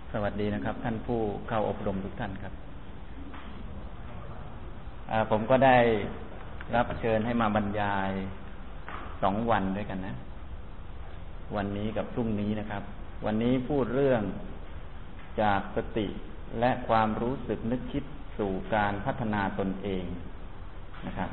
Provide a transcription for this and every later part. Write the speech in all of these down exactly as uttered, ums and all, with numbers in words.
สวัสดีนะครับท่านผู้เข้าอบรมทุกท่านครับผมก็ได้รับเชิญให้มาบรรยายสองวันด้วยกันนะวันนี้กับพรุ่งนี้นะครับวันนี้พูดเรื่องจากสติและความรู้สึกนึกคิดสู่การพัฒนาตนเองนะครับ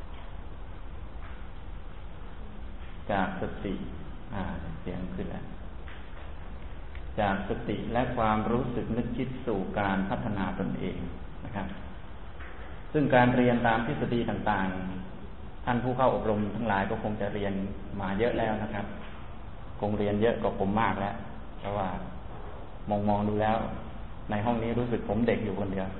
จากสติอ่าเสียงขึ้นแล้วจากสติและความรู้สึกนึกคิดสู่การพัฒนาตนเองนะครับซึ่งการเรียนตามทฤษฎีต่างๆท่านผู้เข้าอบรมทั้งหลายก็คงจะเรียนมาเยอะแล้วนะครับคงเรียนเยอะกว่าผมมากแล้วเพราะว่ามองมองดูแล้วในห้องนี้รู้สึกผมเด็กอยู่คนเดียว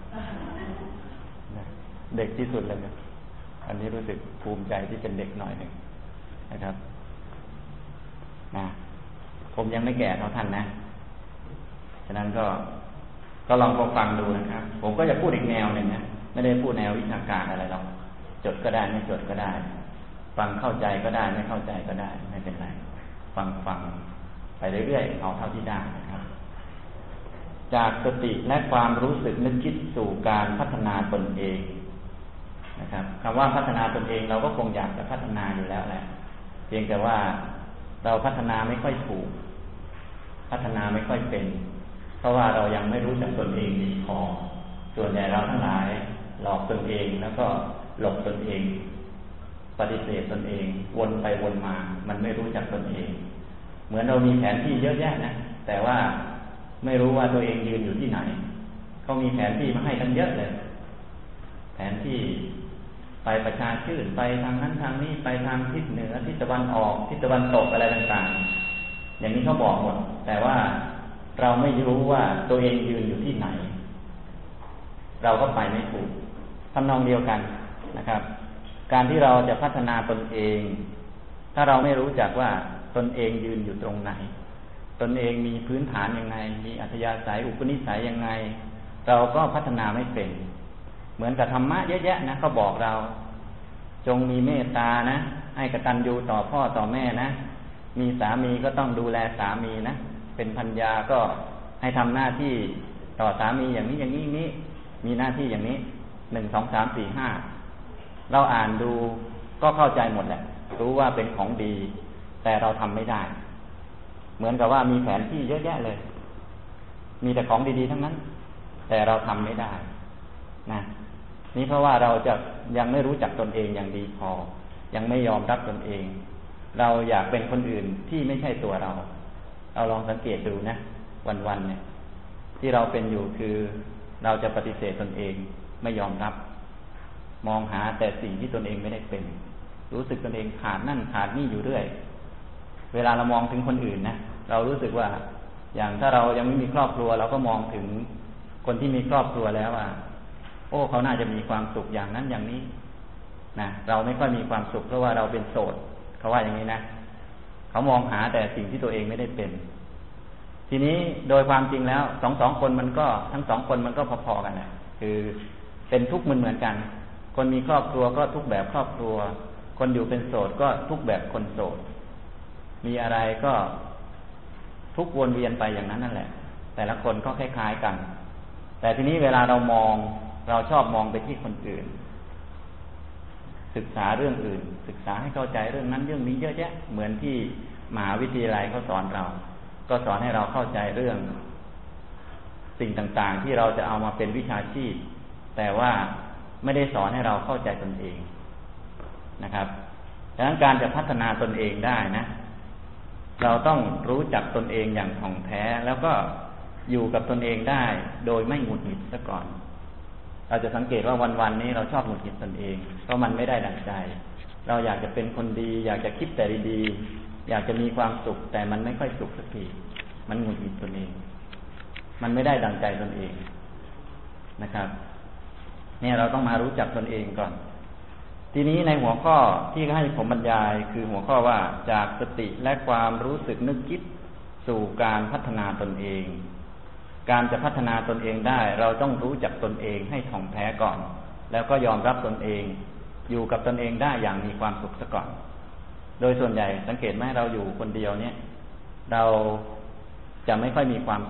เด็กที่สุดเลยครับอันนี้รู้สึกภูมิใจที่เป็นเด็กหน่อยหนึ่งนะครับนะผมยังไม่แก่เท่าท่านนะฉะนั้นก็ก็ลองฟังดูนะครับผมก็จะพูดอีกแนวหนึ่งนะไม่ได้พูดแนววิชาการอะไรหรอกจดก็ได้ไม่จดก็ได้ฟังเข้าใจก็ได้ไม่เข้าใจก็ได้ไม่เป็นไรฟังฟังไปเรื่อยๆเอาเท่าที่ได้นะครับจากสติและความรู้สึกนึกคิดสู่การพัฒนาตนเองนะครับคำว่าพัฒนาตนเองเราก็คงอยากจะพัฒนาอยู่แล้วแหละเพียงแต่ว่าเราพัฒนาไม่ค่อยถูกพัฒนาไม่ค่อยเป็นเพราะว่าเรายังไม่รู้จักตนเองดีพอส่วนใหญ่เราทั้งหลายหลอกตนเองแล้วก็หลบตนเองปฏิเสธตนเองวนไปวนมามันไม่รู้จักตนเองเหมือนเรามีแผนที่เยอะแยะนะแต่ว่าไม่รู้ว่าตัวเองยืนอยู่ที่ไหนเขามีแผนที่มาให้ทั้งเยอะเลยแผนที่ไปประชาชื่นไปทางนั้นทางนี้ไปทางทิศเหนือทิศตะวันออกทิศตะวันตกอะไรต่างๆอย่างนี้เขาบอกหมดแต่ว่าเราไม่รู้ว่าตัวเองยืนอยู่ที่ไหนเราก็ไปไม่ถูกทำนองเดียวกันนะครับการที่เราจะพัฒนาตนเองถ้าเราไม่รู้จักว่าตนเองยืนอยู่ตรงไหนตนเองมีพื้นฐานยังไงมีอัธยาศัยอุปนิสัยยังไงเราก็พัฒนาไม่เป็นเหมือนกับธรรมะเยอะแยะนะเขาบอกเราจงมีเมตตานะให้กตัญญูต่อพ่อต่อแม่นะมีสามีก็ต้องดูแลสามีนะเป็นภรรยาก็ให้ทำหน้าที่ต่อสามีอย่างนี้อย่างนี้นี้มีหน้าที่อย่างนี้หนึ่งสองสามสี่ห้าเราอ่านดูก็เข้าใจหมดแหละรู้ว่าเป็นของดีแต่เราทำไม่ได้เหมือนกับว่ามีแผนที่เยอะแยะเลยมีแต่ของดีๆทั้งนั้นแต่เราทำไม่ได้นะนี่เพราะว่าเราจะยังไม่รู้จักตนเองอย่างดีพอยังไม่ยอมรับตนเองเราอยากเป็นคนอื่นที่ไม่ใช่ตัวเราเราลองสังเกตดูนะวันๆเนี่ยที่เราเป็นอยู่คือเราจะปฏิเสธตนเองไม่ยอมรับมองหาแต่สิ่งที่ตนเองไม่ได้เป็นรู้สึกตนเองขาดนั่นขาดนี่อยู่เรื่อยเวลาเรามองถึงคนอื่นนะเรารู้สึกว่าอย่างถ้าเรายังไม่มีครอบครัวเราก็มองถึงคนที่มีครอบครัวแล้วว่าโอ้เขาน่าจะมีความสุขอย่างนั้นอย่างนี้นะเราไม่ค่อยมีความสุขเพราะว่าเราเป็นโสดเขาว่าอย่างนี้นะเขามองหาแต่สิ่งที่ตัวเองไม่ได้เป็นทีนี้โดยความจริงแล้วสองสองคนมันก็ทั้งสองคนมันก็พอๆกันนะคือเป็นทุกข์เหมือนเหมือนกันคนมีครอบครัวก็ทุกแบบครอบครัวคนอยู่เป็นโสดก็ทุกแบบคนโสดมีอะไรก็ทุกวนเวียนไปอย่างนั้นนั่นแหละแต่ละคนก็คล้ายๆกันแต่ทีนี้เวลาเรามองเราชอบมองไปที่คนอื่นศึกษาเรื่องอื่นศึกษาให้เข้าใจเรื่องนั้นเรื่องนี้เยอะแยะเหมือนที่มหาวิทยาลัยเขาสอนเราก็สอนให้เราเข้าใจเรื่องสิ่งต่างๆที่เราจะเอามาเป็นวิชาชีพแต่ว่าไม่ได้สอนให้เราเข้าใจตนเองนะครับดังนั้นการจะพัฒนาตนเองได้นะเราต้องรู้จักตนเองอย่างถ่องแท้แล้วก็อยู่กับตนเองได้โดยไม่หงุดหงิดซะก่อนเราจะสังเกตว่าวันๆนี้เราชอบหงุดหงิดตนเองเพราะมันไม่ได้ดังใจเราอยากจะเป็นคนดีอยากจะคิดแต่ดีๆอยากจะมีความสุขแต่มันไม่ค่อยสุขสักทีมันหงุดหงิดตนเองมันไม่ได้ดังใจตนเองนะครับเนี่ยเราต้องมารู้จักตนเองก่อนทีนี้ในหัวข้อที่ให้ผมบรรยายคือหัวข้อว่าจากสติและความรู้สึกนึกคิดสู่การพัฒนาตนเองการจะพัฒนาตนเองได้เราต้องรู้จักตนเองให้ถ่องแท้ก่อนแล้วก็ยอมรับตนเองอยู่กับตนเองได้อย่างมีความสุขซะก่อนโดยส่วนใหญ่สังเกตไหมเราอยู่คนเดียวเนี่ยเราจะไม่ค่อยมีความสุข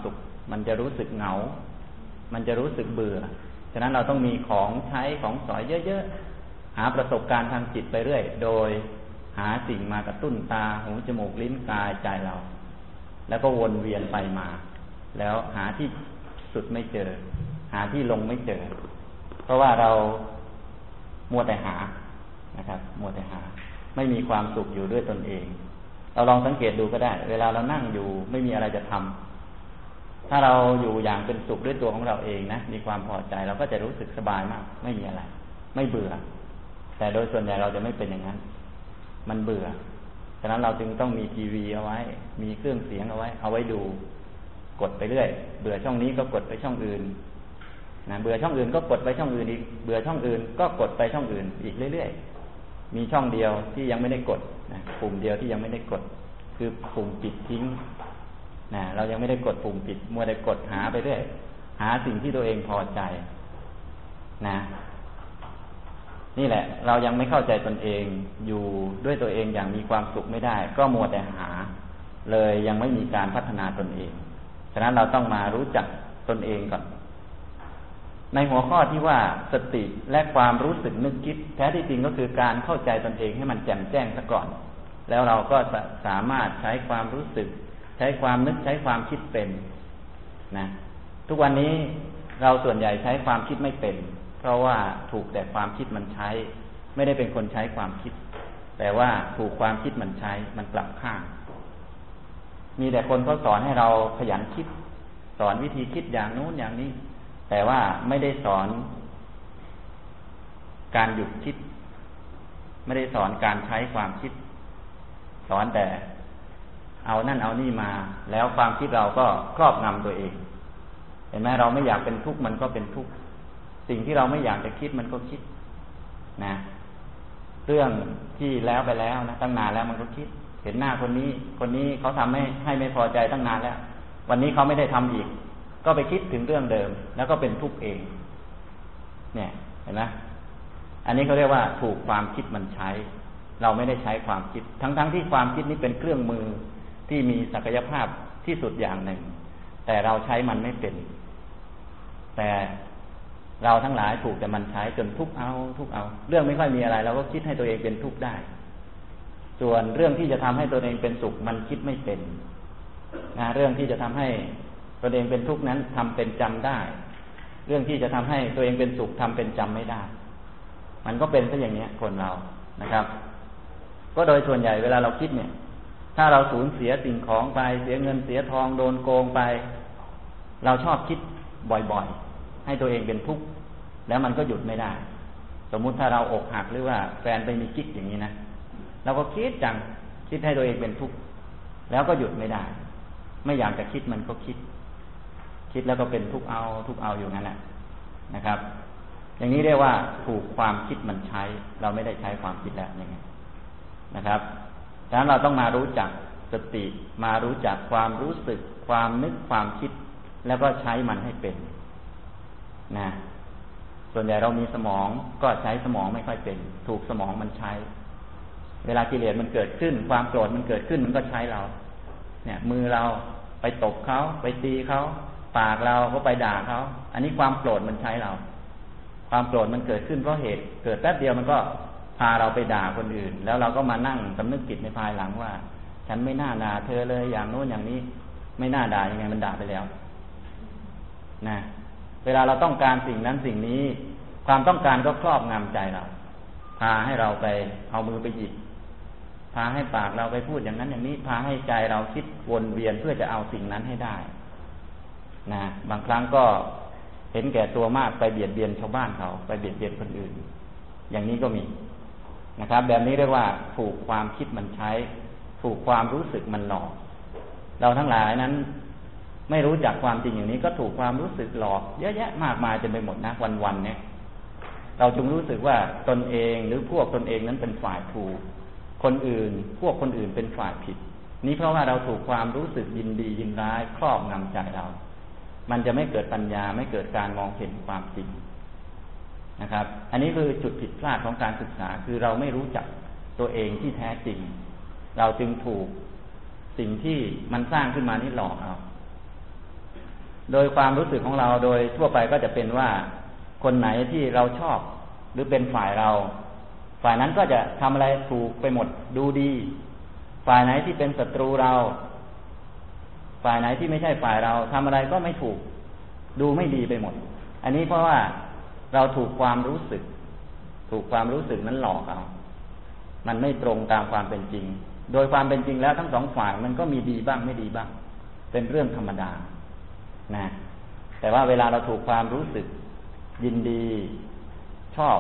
มันจะรู้สึกเหงามันจะรู้สึกเบื่อฉะนั้นเราต้องมีของใช้ของสอยเยอะๆหาประสบการณ์ทางจิตไปเรื่อยโดยหาสิ่งมากระตุ้นตาหูจมูกลิ้นกายใจเราแล้วก็วนเวียนไปมาแล้วหาที่สุดไม่เจอหาที่ลงไม่เจอเพราะว่าเรามัวแต่หานะครับมัวแต่หาไม่มีความสุขอยู่ด้วยตนเองเราลองสังเกตดูก็ได้เวลาเรานั่งอยู่ไม่มีอะไรจะทำถ้าเราอยู่อย่างเป็นสุขด้วยตัวของเราเองนะมีความพอใจเราก็จะรู้สึกสบายมากไม่มีอะไรไม่เบื่อแต่โดยส่วนใหญ่เราจะไม่เป็นอย่างนั้นมันเบื่อฉะนั้นเราจึงต้องมีทีวีเอาไว้มีเครื่องเสียงเอาไว้เอาไว้ดูกดไปเรื่อยเบื่อช่องนี้ก็กดไปช่องอื่นนะเบื่อช่องอื่นก็กดไปช่องอื่นอีกเบื่อช่องอื่นก็กดไปช่องอื่นอีกเรื่อยๆมีช่องเดียวที่ยังไม่ได้กดนะปุ่มเดียวที่ยังไม่ได้กดคือปุ่มปิดทิ้งนะเรายังไม่ได้กดปุ่มปิดมัวแต่กดหาไปเรื่อยหาสิ่งที่ตัวเองพอใจนะนี่แหละเรายังไม่เข้าใจตนเองอยู่ด้วยตัวเองอย่างมีความสุขไม่ได้ก็มัวแต่หาเลยยังไม่มีการพัฒนาตนเองฉะนั้นเราต้องมารู้จักตนเองก่อนในหัวข้อที่ว่าสติและความรู้สึกนึกคิดแท้ที่จริงก็คือการเข้าใจตนเองให้มันแจ่มแจ้งซะก่อนแล้วเราก็สามารถใช้ความรู้สึกใช้ความนึกใช้ความคิดเป็นนะทุกวันนี้เราส่วนใหญ่ใช้ความคิดไม่เป็นเพราะว่าถูกแต่ความคิดมันใช้ไม่ได้เป็นคนใช้ความคิดแต่ว่าถูกความคิดมันใช้มันกลับข้างมีแต่คนเขาสอนให้เราขยันคิดสอนวิธีคิดอย่างนู้นอย่างนี้แต่ว่าไม่ได้สอนการหยุดคิดไม่ได้สอนการใช้ความคิดสอนแต่เอานั่นเอานี่มาแล้วความคิดเราก็ครอบงำตัวเองเห็นไหมเราไม่อยากเป็นทุกข์มันก็เป็นทุกข์สิ่งที่เราไม่อยากจะคิดมันก็คิดนะเรื่องที่แล้วไปแล้วนะตั้งนานแล้วมันก็คิดเห็นหน้าคนนี้คนนี้เขาทำให้ให้ไม่พอใจตั้งนานแล้ววันนี้เขาไม่ได้ทำอีกก็ไปคิดถึงเรื่องเดิมแล้วก็เป็นทุกข์เองเนี่ยเห็นไหมอันนี้เขาเรียกว่าถูกความคิดมันใช้เราไม่ได้ใช้ความคิดทั้งๆ ท, ที่ความคิดนี้เป็นเครื่องมือที่มีศักยภาพที่สุดอย่างหนึ่งแต่เราใช้มันไม่เป็นแต่เราทั้งหลายถูกแต่มันใช้จนทุกข์เอาทุกข์เอาเรื่องไม่ค่อยมีอะไรเราก็คิดให้ตัวเองเป็นทุกข์ได้ส่วนเรื่องที่จะทำให้ตัวเองเป็นสุขมันคิดไม่เป็นนะเรื่องที่จะทำให้ตัวเองเป็นทุกข์นั้นทำเป็นจำได้เรื่องที่จะทำให้ตัวเองเป็นสุขทำเป็นจำไม่ได้มันก็เป็นซะอย่างนี้คนเรานะครับก็โดยส่วนใหญ่เวลาเราคิดเนี่ยถ้าเราสูญเสียสิ่งของไปเสียเงินเสียทองโดนโกงไปเราชอบคิดบ่อยๆให้ตัวเองเป็นทุกข์แล้วมันก็หยุดไม่ได้สมมุติถ้าเราอกหักหรือว่าแฟนไปมีกิ๊กอย่างนี้นะเราก็คิดจังคิดให้ตัวเองเป็นทุกข์แล้วก็หยุดไม่ได้ไม่อยากจะคิดมันก็คิดคิดแล้วก็เป็นทุกข์เอาทุกข์เอาอยู่งั้นแหละนะครับอย่างนี้เรียกว่าถูกความคิดมันใช้เราไม่ได้ใช้ความคิดแล้วอย่างนี้นะครับดังนั้นเราต้องมารู้จักสติมารู้จักความรู้สึกความนึกความคิดแล้วก็ใช้มันให้เป็นนะส่วนใหญ่เรามีสมองก็ใช้สมองไม่ค่อยเป็นถูกสมองมันใช้เวลากิเลสมันเกิดขึ้นความโกรธมันเกิดขึ้นมันก็ใช้เราเนี่ยมือเราไปตบเขาไปตีเขาปากเราก็ไปด่าเขาอันนี้ความโกรธมันใช้เราความโกรธมันเกิดขึ้นเพราะเหตุเกิดแป๊บเดียวมันก็พาเราไปด่าคนอื่นแล้วเราก็มานั่งสำนึกผิดในภายหลังว่าฉันไม่น่าด่าเธอเลยอย่างโน้นอย่างนี้ไม่น่าด่ายังไงมันด่าไปแล้วนะเวลาเราต้องการสิ่งนั้นสิ่งนี้ความต้องการก็ครอบงำใจเราพาให้เราไปเอามือไปหยิบพาให้ปากเราไปพูดอย่างนั้นอย่างนี้พาให้ใจเราคิดวนเวียนเพื่อจะเอาสิ่งนั้นให้ได้นะบางครั้งก็เห็นแก่ตัวมากไปเบียดเบียนชาวบ้านเขาไปเบียดเบียนคนอื่นอย่างนี้ก็มีนะครับแบบนี้เรียกว่าถูกความคิดมันใช้ถูกความรู้สึกมันหลอกเราทั้งหลายนั้นไม่รู้จักความจริงอย่างนี้ก็ถูกความรู้สึกหลอกเยอะแยะมากมายจนไปหมดนะวันๆเนี่ยเราจึงรู้สึกว่าตนเองหรือพวกตนเองนั้นเป็นฝ่ายถูกคนอื่นพวกคนอื่นเป็นฝ่ายผิดนี้เพราะว่าเราถูกความรู้สึกยินดียินร้ายครอบงำใจเรามันจะไม่เกิดปัญญาไม่เกิดการมองเห็นความจริงนะครับอันนี้คือจุดผิดพลาดของการศึกษาคือเราไม่รู้จักตัวเองที่แท้จริงเราจึงถูกสิ่งที่มันสร้างขึ้นมานี่หลอกเอาโดยความรู้สึกของเราโดยทั่วไปก็จะเป็นว่าคนไหนที่เราชอบหรือเป็นฝ่ายเราฝ่ายนั้นก็จะทำอะไรถูกไปหมดดูดีฝ่ายไหนที่เป็นศัตรูเราฝ่ายไหนที่ไม่ใช่ฝ่ายเราทำอะไรก็ไม่ถูกดูไม่ดีไปหมดอันนี้เพราะว่าเราถูกความรู้สึกถูกความรู้สึกนั้นหลอกเอามันไม่ตรงตามความเป็นจริงโดยความเป็นจริงแล้วทั้งสองฝ่ายมันก็มีดีบ้างไม่ดีบ้างเป็นเรื่องธรรมดานะแต่ว่าเวลาเราถูกความรู้สึกยินดีชอบ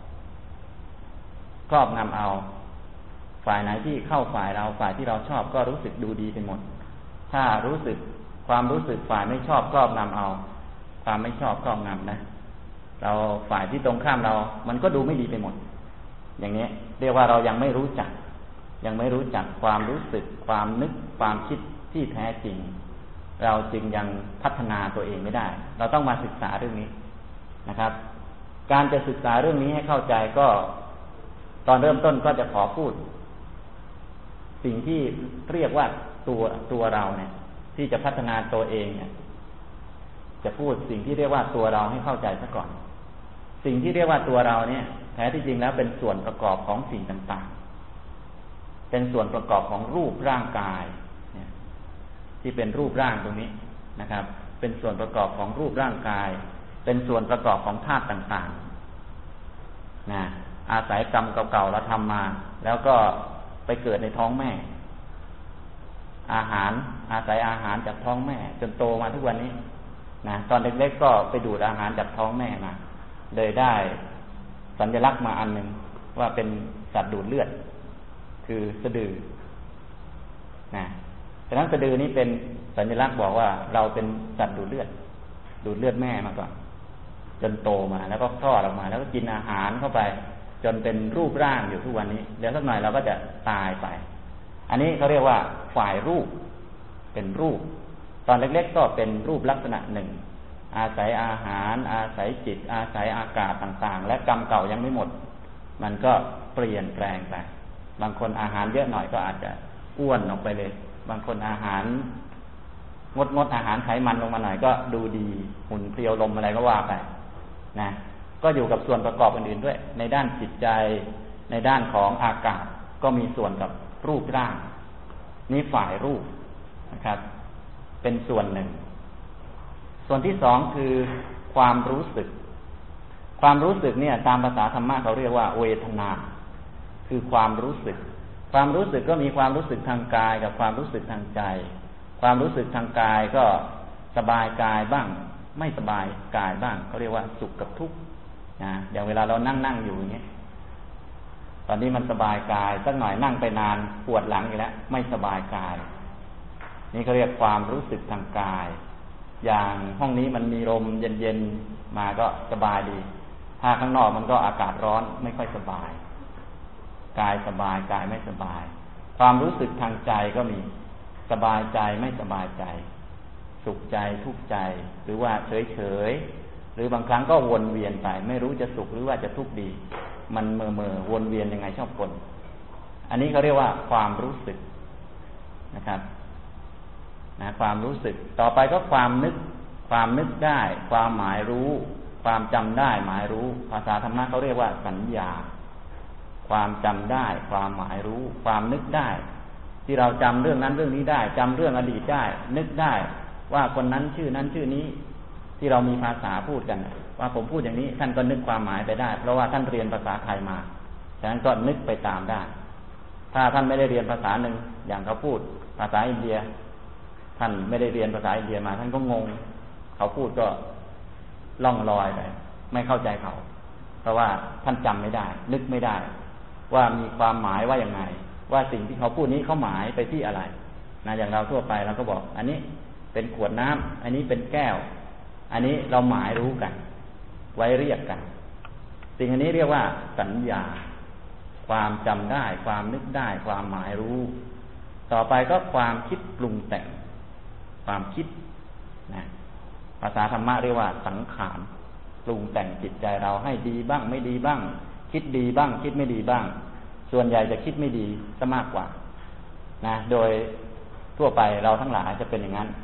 ครอบงำเอาฝ่ายไหนที่เข้าฝ่ายเราฝ่ายที่เราชอบก็รู้สึกดูดีไปหมดถ้ารู้สึกความรู้สึกฝ่ายไม่ชอบครอบงำเอาความไม่ชอบครอบงำนะเราฝ่ายที่ตรงข้ามเรามันก็ดูไม่ดีไปหมดอย่างนี้เรียกว่าเรายังไม่รู้จักยังไม่รู้จักความรู้สึกความนึกความคิดที่แท้จริงเราจึงยังพัฒนาตัวเองไม่ได้เราต้องมาศึกษาเรื่องนี้นะครับการจะศึกษาเรื่องนี้ให้เข้าใจก็ตอนเริ่มต้นก็จะขอพูดสิ่งที่เรียกว่าตัวตัวเราเนี่ยที่จะพัฒนาตัวเองเนี่ยจะพูดสิ่งที่เรียกว่าตัวเราให้เข้าใจซะก่อนสิ่งที่เรียกว่าตัวเราเนี่ยแท้ที่จริงแล้วเป็นส่วนประกอบของสิ่งต่างๆเป็นส่วนประกอบของรูปร่างกายเนี่ยที่เป็นรูปร่างตรงนี้นะครับเป็นส่วนประกอบของรูปร่างกายเป็นส่วนประกอบของธาตุต่างๆนะอาศัยกรรมเก่าๆเราทำมาแล้วก็ไปเกิดในท้องแม่อาหารอาศัยอาหารจากท้องแม่จนโตมาทุกวันนี้นะตอนเล็กๆก็ไปดูดอาหารจากท้องแม่มาเลยได้สัญลักษณ์มาอันหนึ่งว่าเป็นสัตว์ดูดเลือดคือสะดือนะฉะนั้นสะดือนี้เป็นสัญลักษณ์บอกว่าเราเป็นสัตว์ดูดเลือดดูดเลือดแม่มาก่อนจนโตมาแล้วก็คลอดออกมาแล้วก็กินอาหารเข้าไปจนเป็นรูปร่างอยู่ทุกวันนี้เดี๋ยวสักหน่อยเราก็จะตายไปอันนี้เขาเรียกว่าฝ่ายรูปเป็นรูปตอนเล็กๆก็เป็นรูปลักษณะหนึ่งอาศัยอาหารอาศัยจิตอาศัยอากาศต่างๆและกรรมเก่ายังไม่หมดมันก็เปลี่ยนแปลงไปบางคนอาหารเยอะหน่อยก็อาจจะอ้วนออกไปเลยบางคนอาหารงดงดอาหารไขมันลงมาหน่อยก็ดูดีหุ่นเพรียวลมอะไรก็ว่าไปนะก็อยู่กับส่วนประกอบอื่นๆด้วยในด้านจิตใจในด้านของอากาศก็มีส่วนกับรูปร่างนี่ฝ่ายรูปนะครับเป็นส่วนหนึ่งส่วนที่สองคือความรู้สึกความรู้สึกเนี่ยตามภาษาธรรมะเขาเรียกว่าเวทนาคือความรู้สึกความรู้สึกก็มีความรู้สึกทางกายกับความรู้สึกทางใจความรู้สึกทางกายก็สบายกายบ้างไม่สบายกายบ้างเขาเรียกว่าสุขกับทุกข์นะอย่างเวลาเรานั่งนั่งอยู่อย่างเงี้ยตอนนี้มันสบายกายสักหน่อยนั่งไปนานปวดหลังอีกแล้วไม่สบายกายนี่เขาเรียกความรู้สึกทางกายอย่างห้องนี้มันมีลมเย็นๆมาก็สบายดีถ้าข้างนอกมันก็อากาศร้อนไม่ค่อยสบายกายสบายกายไม่สบายความรู้สึกทางใจก็มีสบายใจไม่สบายใจสุขใจทุกข์ใจหรือว่าเฉยๆหรือบางครั้งก็วนเวียนไปไม่รู้จะสุขหรือว่าจะทุกข์ดีมันเมื่อเมื่อวนเวียนยังไงชอบกลอันนี้เขาเรียกว่าความรู้สึกนะครับนะความรู้สึกต่อไปก็ความนึกความนึกได้ความหมายรู้ความจำได้หมายรู้ภาษาธรรมะเขาเรียกว่าสัญญาความจำได้ความหมายรู้ความนึกได้ที่เราจำเรื่องนั้นเรื่องนี้ได้จำเรื่องอดีตได้นึกได้ว่าคนนั้นชื่อนั้นชื่อนี้ที่เรามีภาษาพูดกันว่าผมพูดอย่างนี้ท่านก็นึกความหมายไปได้เพราะว่าท่านเรียนภาษาไทยมาฉะนั้นก็นึกไปตามได้ถ้าท่านไม่ได้เรียนภาษาหนึ่งอย่างเขาพูดภาษาอินเดียท่านไม่ได้เรียนภาษาอินเดียมาท่านก็งงเขาพูดก็ล่องลอยไปไม่เข้าใจเขาเพราะว่าท่านจำไม่ได้นึกไม่ได้ว่ามีความหมายว่าอย่างไรว่าสิ่งที่เขาพูดนี้เขาหมายไปที่อะไรนะอย่างเราทั่วไปเราก็บอกอันนี้เป็นขวดน้ำอันนี้เป็นแก้วอันนี้เราหมายรู้กันไว้เรียกกันสิ่งอันนี้เรียกว่าสัญญาความจำได้ความนึกได้ความหมายรู้ต่อไปก็ความคิดปรุงแต่งความคิดนะภาษาธรรมะเรียกว่าสังขารปรุงแต่งจิตใจเราให้ดีบ้างไม่ดีบ้างคิดดีบ้างคิดไม่ดีบ้างส่วนใหญ่จะคิดไม่ดีซะมากกว่านะโดยทั่วไปเราทั้งหลายจะเป็นอย่างนั้น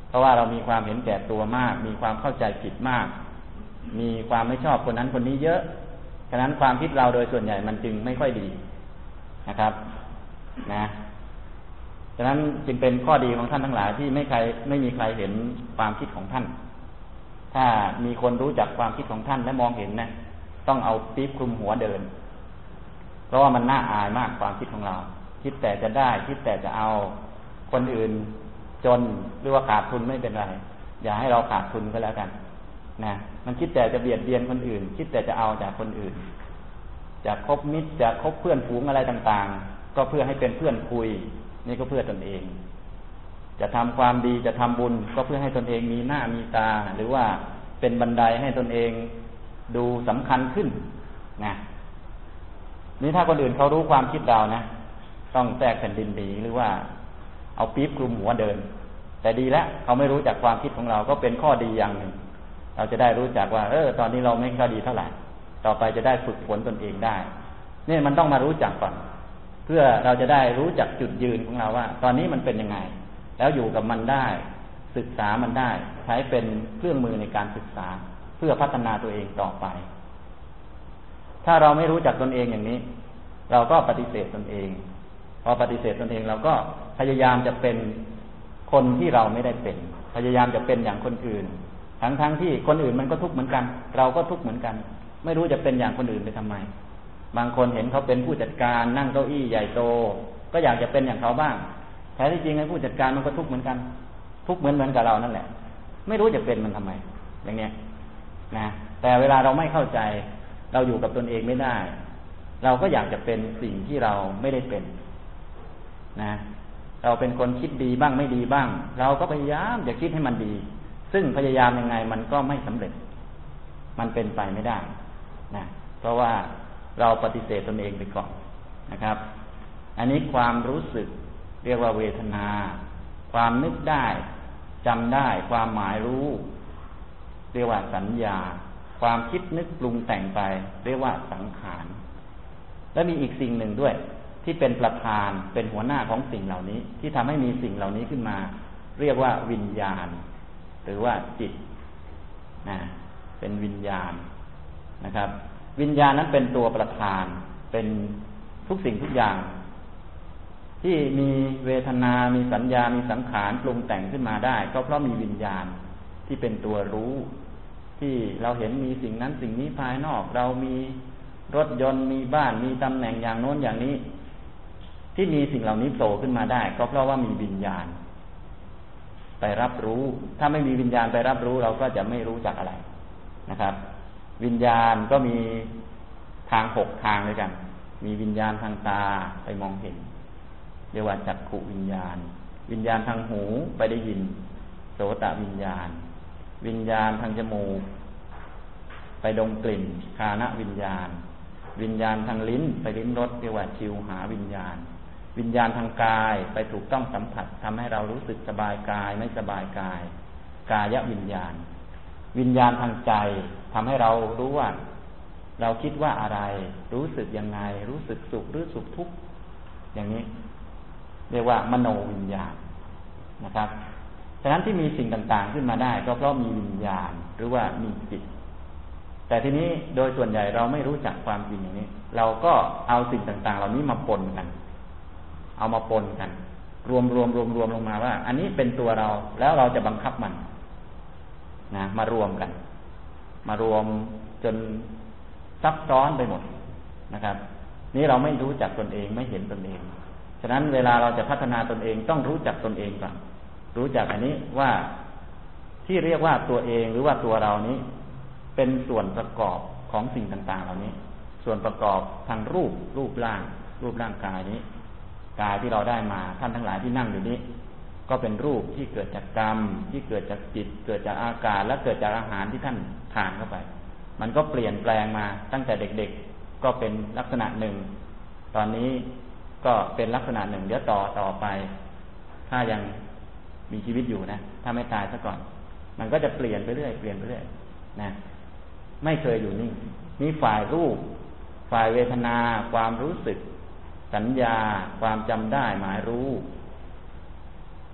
เพราะว่าเรามีความเห็นแก่ตัวมากมีความเข้าใจผิดมากมีความไม่ชอบคนนั้นคนนี้เยอะฉะนั้นความคิดเราโดยส่วนใหญ่มันจึงไม่ค่อยดีนะครับนะฉะนั้นจึงเป็นข้อดีของท่านทั้งหลายที่ไม่ใครไม่มีใครเห็นความคิดของท่านถ้ามีคนรู้จักความคิดของท่านและมองเห็นนะต้องเอาปี๊บคลุมหัวเดินเพราะว่ามันน่าอายมากความคิดของเราคิดแต่จะได้คิดแต่จะเอาคนอื่นจนหรือว่าขาดทุนไม่เป็นไรอย่าให้เราขาดทุนก็แล้วกันนะมันคิดแต่จะเบียดเบียนคนอื่นคิดแต่จะเอาจากคนอื่นจะคบมิตรจะคบเพื่อนฝูงอะไรต่างๆก็เพื่อให้เป็นเพื่อนคุยนี่ก็เพื่อตนเองจะทำความดีจะทำบุญก็เพื่อให้ตนเองมีหน้ามีตาหรือว่าเป็นบันไดให้ตนเองดูสำคัญขึ้นนะนี่ถ้าคนอื่นเขารู้ความคิดเรานะต้องแทรกแผ่นดินดีหรือว่าเอาปี๊บคลุมหัวเดินแต่ดีแล้วเขาไม่รู้จักความคิดของเราก็เป็นข้อดีอย่างหนึ่งเราจะได้รู้จักว่าเออตอนนี้เราไม่ค่อยดีเท่าไหร่ต่อไปจะได้ฝึกฝนตนเองได้นี่มันต้องมารู้จักก่อนเพื่อเราจะได้รู้จักจุดยืนของเราว่าตอนนี้มันเป็นยังไงแล้วอยู่กับมันได้ศึกษามันได้ใช้เป็นเครื่องมือในการศึกษาเพื่อพัฒนาตัวเองต่อไปถ้าเราไม่รู้จักตนเองอย่างนี้เราก็ปฏิเสธตนเองพอปฏิเสธตนเองเราก็พยายามจะเป็นคนที่เราไม่ได้เป็นพยายามจะเป็นอย่างคนอื่นทั้งๆ ท, ที่คนอื่นมันก็ทุกข์เหมือนกันเราก็ทุกข์เหมือนกันไม่รู้จะเป็นอย่างคนอื่นไปทำไมบางคนเห็นเขาเป็นผู้จัดการนั่งเก้าอี้ใหญ่โตก็อยากจะเป็นอย่างเขาบ้างแท้ที่จริงไอ้ผู้จัดการมันก็ทุกข์เหมือนกันทุกข์เหมือนเหมือนกับเรานั่นแหละไม่รู้จะเป็นมันทำไมอย่างเนี้ยนะแต่เวลาเราไม่เข้าใจเราอยู่กับตนเองไม่ได้เราก็อยากจะเป็นสิ่งที่เราไม่ได้เป็นนะเราเป็นคนคิดดีบ้างไม่ดีบ้างเราก็พยายามจะคิดให้มันดีซึ่งพยายามยังไงมันก็ไม่สำเร็จมันเป็นไปไม่ได้นะเพราะว่าเราปฏิเสธตนเองไปก่อนนะครับอันนี้ความรู้สึกเรียกว่าเวทนาความนึกได้จำได้ความหมายรู้เรียกว่าสัญญาความคิดนึกปรุงแต่งไปเรียกว่าสังขารและมีอีกสิ่งหนึ่งด้วยที่เป็นประธานเป็นหัวหน้าของสิ่งเหล่านี้ที่ทำให้มีสิ่งเหล่านี้ขึ้นมาเรียกว่าวิญญาณหรือว่าจิตนะเป็นวิญญาณนะครับวิญญาณนั้นเป็นตัวประธานเป็นทุกสิ่งทุกอย่างที่มีเวทนามีสัญญามีสังขารปรุงแต่งขึ้นมาได้ก็เพราะมีวิญญาณที่เป็นตัวรู้ที่เราเห็นมีสิ่งนั้นสิ่งนี้ภายนอกเรามีรถยนต์มีบ้านมีตำแหน่งอย่างโน้นอย่างนี้ที่มีสิ่งเหล่านี้โผล่ขึ้นมาได้ก็เพราะว่ามีวิญญาณไปรับรู้ถ้าไม่มีวิญญาณไปรับรู้เราก็จะไม่รู้จักอะไรนะครับวิญญาณก็มีทางหกทางด้วยกันมีวิญญาณทางตาไปมองเห็นเรียกว่าจักขุวิญญาณวิญญาณทางหูไปได้ยินโสตวิญญาณวิญญาณทางจมูกไปดมกลิ่นฆานวิญญาณวิญญาณทางลิ้นไปลิ้มรสเรียกว่าชิวหาวิญญาณวิญญาณทางกายไปถูกต้องสัมผัสทำให้เรารู้สึกสบายกายไม่สบายกายกายวิญญาณวิญญาณทางใจทำให้เรารู้ว่าเราคิดว่าอะไรรู้สึกยังไงรู้สึกสุขหรือสุขทุกข์อย่างนี้เรียกว่ามโนวิญญาณนะครับฉะนั้นที่มีสิ่งต่างๆขึ้นมาได้ก็เพราะมีวิญญาณหรือว่ามีจิตแต่ทีนี้โดยส่วนใหญ่เราไม่รู้จักความจริงอย่างนี้เราก็เอาสิ่งต่างๆเหล่านี้มาปนกันเอามาปนกันรวมรวมรวมรวมลงมาว่าอันนี้เป็นตัวเราแล้วเราจะบังคับมันนะมารวมกันมารวมจนซับซ้อนไปหมดนะครับนี่เราไม่รู้จักตนเองไม่เห็นตนเองฉะนั้นเวลาเราจะพัฒนาตนเองต้องรู้จักตนเองก่อนรู้จักอันนี้ว่าที่เรียกว่าตัวเองหรือว่าตัวเรานี้เป็นส่วนประกอบของสิ่งต่างๆเหล่านี้ส่วนประกอบทางรูปรูปร่างรูปร่างกายนี้กายที่เราได้มาท่านทั้งหลายที่นั่งอยู่นี้ก็เป็นรูปที่เกิดจากกรรมที่เกิดจากจิตเกิดจากอากาศและเกิดจากอาหารที่ท่านทานเข้าไปมันก็เปลี่ยนแปลงมาตั้งแต่เด็กๆก็เป็นลักษณะหนึ่งตอนนี้ก็เป็นลักษณะหนึ่งเดี๋ยวต่อต่อไปถ้ายังมีชีวิตอยู่นะถ้าไม่ตายซะก่อนมันก็จะเปลี่ยนไปเรื่อยเปลี่ยนไปเรื่อยนะไม่เคยอยู่นิ่งนี่ฝ่ายรูปฝ่ายเวทนาความรู้สึกสัญญาความจำได้หมายรู้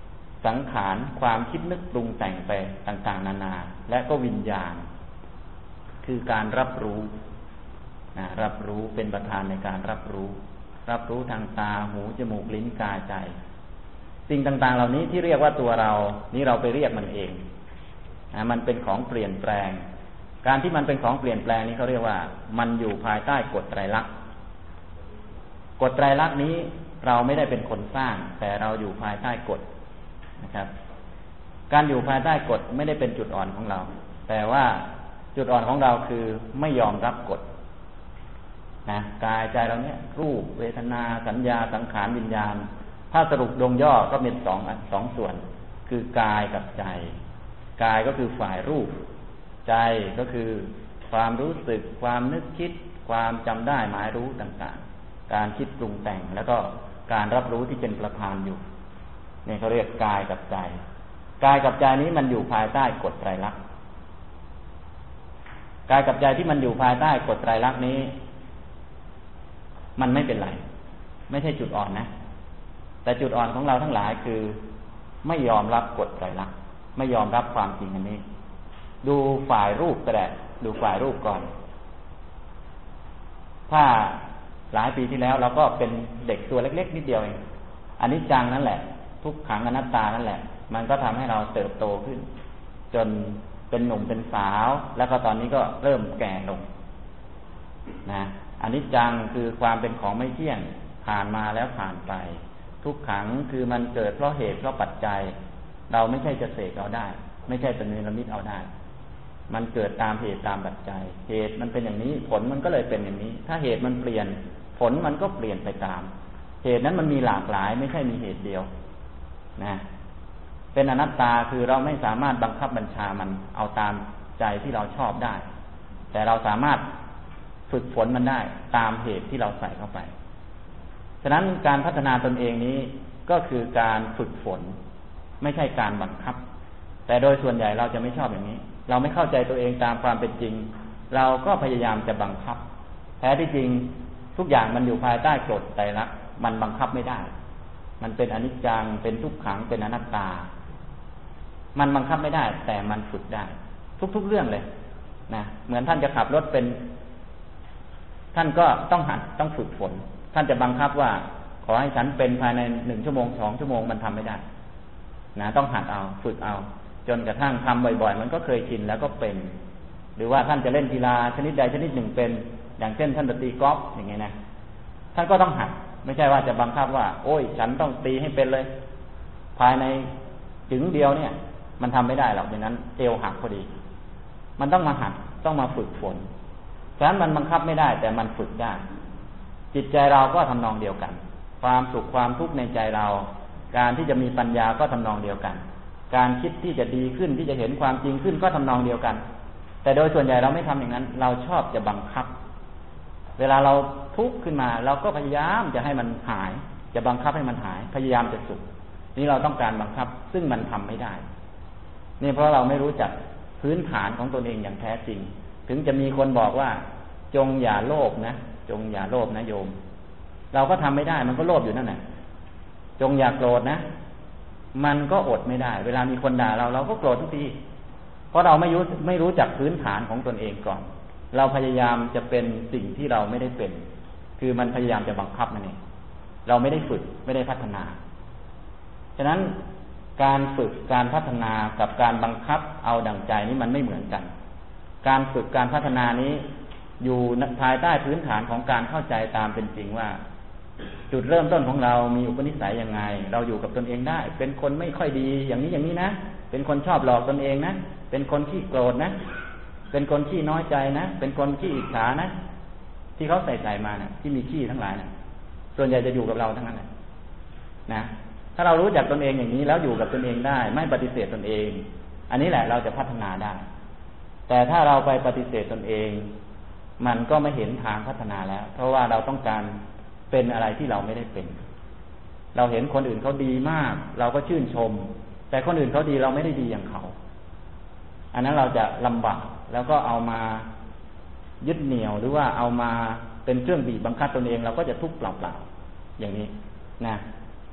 สังขารความคิดนึกปรุงแต่งไปต่างๆนานาและก็วิญญาณคือการรับรู้นะรับรู้เป็นประธานในการรับรู้รับรู้ทางตาหูจมูกลิ้นกายใจสิ่งต่างๆเหล่านี้ที่เรียกว่าตัวเรานี่เราไปเรียกมันเองนะมันเป็นของเปลี่ยนแปลงการที่มันเป็นของเปลี่ยนแปลงนี้เขาเรียกว่ามันอยู่ภายใต้กฎไตรลักษณ์กฎไตรลักษณ์นี้เราไม่ได้เป็นคนสร้างแต่เราอยู่ภายใต้กฎนะครับการอยู่ภายใต้กฎไม่ได้เป็นจุดอ่อนของเราแต่ว่าจุดอ่อนของเราคือไม่ยอมรับกฎนะกายใจเราเนี่ยรูปเวทนาสัญญาสังขารวิญญาณถ้าสรุปลงย่อก็เป็นสองสองส่วนคือกายกับใจกายก็คือฝ่ายรูปใจก็คือความรู้สึกความนึกคิดความจำได้หมายรู้ต่างๆการคิดปรุงแต่งแล้วก็การรับรู้ที่เป็นประธานอยู่นี่เขาเรียกกายกับใจกายกับใจนี้มันอยู่ภายใต้กฎไตรลักษณ์กายกับใจที่มันอยู่ภายใต้กฎไตรลักษณ์นี้มันไม่เป็นไรไม่ใช่จุดอ่อนนะแต่จุดอ่อนของเราทั้งหลายคือไม่ยอมรับกฎไตรลักษณ์ไม่ยอมรับความจริงอันนี้ดูฝ่ายรูปก็ได้ดูฝ่ายรูปก่อนถ้าหลายปีที่แล้วเราก็เป็นเด็กตัวเล็กๆนิดเดียวเองอนิจจังนั่นแหละทุกขังอนัตตานั่นแหละมันก็ทำให้เราเติบโตขึ้นจนเป็นหนุ่มเป็นสาวแล้วก็ตอนนี้ก็เริ่มแก่ลงนะอนิจจังคือความเป็นของไม่เที่ยงผ่านมาแล้วผ่านไปทุกขังคือมันเกิดเพราะเหตุเพราะปัจจัยเราไม่ใช่จะเสกเอาได้ไม่ใช่จะเนรมิตเอาได้มันเกิดตามเหตุตามปัจจัยเหตุมันเป็นอย่างนี้ผลมันก็เลยเป็นอย่างนี้ถ้าเหตุมันเปลี่ยนผลมันก็เปลี่ยนไปตามเหตุนั้นมันมีหลากหลายไม่ใช่มีเหตุเดียวนะเป็นอนัตตาคือเราไม่สามารถบังคับบัญชามันเอาตามใจที่เราชอบได้แต่เราสามารถฝึกฝนมันได้ตามเหตุที่เราใส่เข้าไปฉะนั้นการพัฒนาตนเองนี้ก็คือการฝึกฝนไม่ใช่การบังคับแต่โดยส่วนใหญ่เราจะไม่ชอบอย่างนี้เราไม่เข้าใจตัวเองตามความเป็นจริงเราก็พยายามจะบังคับแท้ที่จริงทุกอย่างมันอยู่ภายใต้กฎไตรลักษณ์มันบังคับไม่ได้มันเป็นอนิจจังเป็นทุกขังเป็นอนัตตามันบังคับไม่ได้แต่มันฝึกได้ทุกๆเรื่องเลยนะเหมือนท่านจะขับรถเป็นท่านก็ต้องหัดต้องฝึกฝนท่านจะบังคับว่าขอให้ฉันเป็นภายในหนึ่งชั่วโมงสองชั่วโมงมันทำไม่ได้นะต้องหัดเอาฝึกเอาจนกระทั่งทำบ่อยๆมันก็เคยชินแล้วก็เป็นหรือว่าท่านจะเล่นกีฬาชนิดใดชนิดหนึ่งเป็นอย่างเช่นท่านจะตีกอล์ฟอย่างไงนะท่านก็ต้องหัดไม่ใช่ว่าจะบังคับว่าโอ้ยฉันต้องตีให้เป็นเลยภายในถึงเดียวเนี่ยมันทำไม่ได้หรอกดังนั้นเอวหักพอดีมันต้องมาหัดต้องมาฝึกฝนฉะนั้นมันบังคับไม่ได้แต่มันฝึกได้จิตใจเราก็ทำนองเดียวกันความสุขความทุกข์ในใจเราการที่จะมีปัญญาก็ทำนองเดียวกันการคิดที่จะดีขึ้นที่จะเห็นความจริงขึ้นก็ทำนองเดียวกันแต่โดยส่วนใหญ่เราไม่ทำอย่างนั้นเราชอบจะบังคับเวลาเราทุกข์ขึ้นมาเราก็พยายามจะให้มันหายจะบังคับให้มันหายพยายามจะสุขนี่เราต้องการบังคับซึ่งมันทำไม่ได้นี่เพราะเราไม่รู้จักพื้นฐานของตนเองอย่างแท้จริงถึงจะมีคนบอกว่าจงอย่าโลภนะจงอย่าโลภนะโยมเราก็ทำไม่ได้มันก็โลภอยู่นั่นแหละจงอย่าโกรธนะมันก็อดไม่ได้เวลามีคนด่าเราเราก็โกรธทุกทีเพราะเราไม่รู้ไม่รู้จักพื้นฐานของตนเองก่อนเราพยายามจะเป็นสิ่งที่เราไม่ได้เป็นคือมันพยายามจะบังคับนั่นเองเราไม่ได้ฝึกไม่ได้พัฒนาฉะนั้นการฝึกการพัฒนากับการบังคับเอาดั่งใจนี้มันไม่เหมือนกันการฝึกการพัฒนานี้อยู่ภายใต้พื้นฐานของการเข้าใจตามเป็นจริงว่าจุดเริ่มต้นของเรามีอุปนิสัยยังไงเราอยู่กับตนเองได้เป็นคนไม่ค่อยดีอย่างนี้อย่างนี้นะเป็นคนชอบหลอกตนเองนะเป็นคนขี้โกรธนะเป็นคนขี้น้อยใจนะเป็นคนขี้อิจฉานะที่เขาใส่ใจมานะที่มีขี้ทั้งหลายนะส่วนใหญ่จะอยู่กับเราทั้งนั้นนะถ้าเรารู้จักตนเองอย่างนี้แล้วอยู่กับตนเองได้ไม่ปฏิเสธตนเองอันนี้แหละเราจะพัฒนาได้แต่ถ้าเราไปปฏิเสธตนเองมันก็ไม่เห็นทางพัฒนาแล้วเพราะว่าเราต้องการเป็นอะไรที่เราไม่ได้เป็นเราเห็นคนอื่นเขาดีมากเราก็ชื่นชมแต่คนอื่นเขาดีเราไม่ได้ดีอย่างเขาอันนั้นเราจะลำบากแล้วก็เอามายึดเหนี่ยวหรือว่าเอามาเป็นเครื่องบีบบังคับตนเองเราก็จะทุกข์เปล่าๆอย่างนี้นะ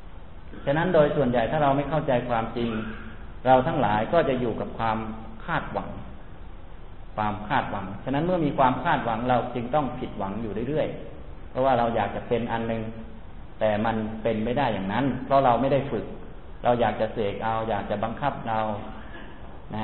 ฉะนั้นโดยส่วนใหญ่ถ้าเราไม่เข้าใจความจริงเราทั้งหลายก็จะอยู่กับความคาดหวังความคาดหวังฉะนั้นเมื่อมีความคาดหวังเราจึงต้องผิดหวังอยู่เรื่อยๆเพราะว่าเราอยากจะเป็นอันนึงแต่มันเป็นไม่ได้อย่างนั้นเพราะเราไม่ได้ฝึกเราอยากจะเสกเอาอยากจะบังคับเรานะ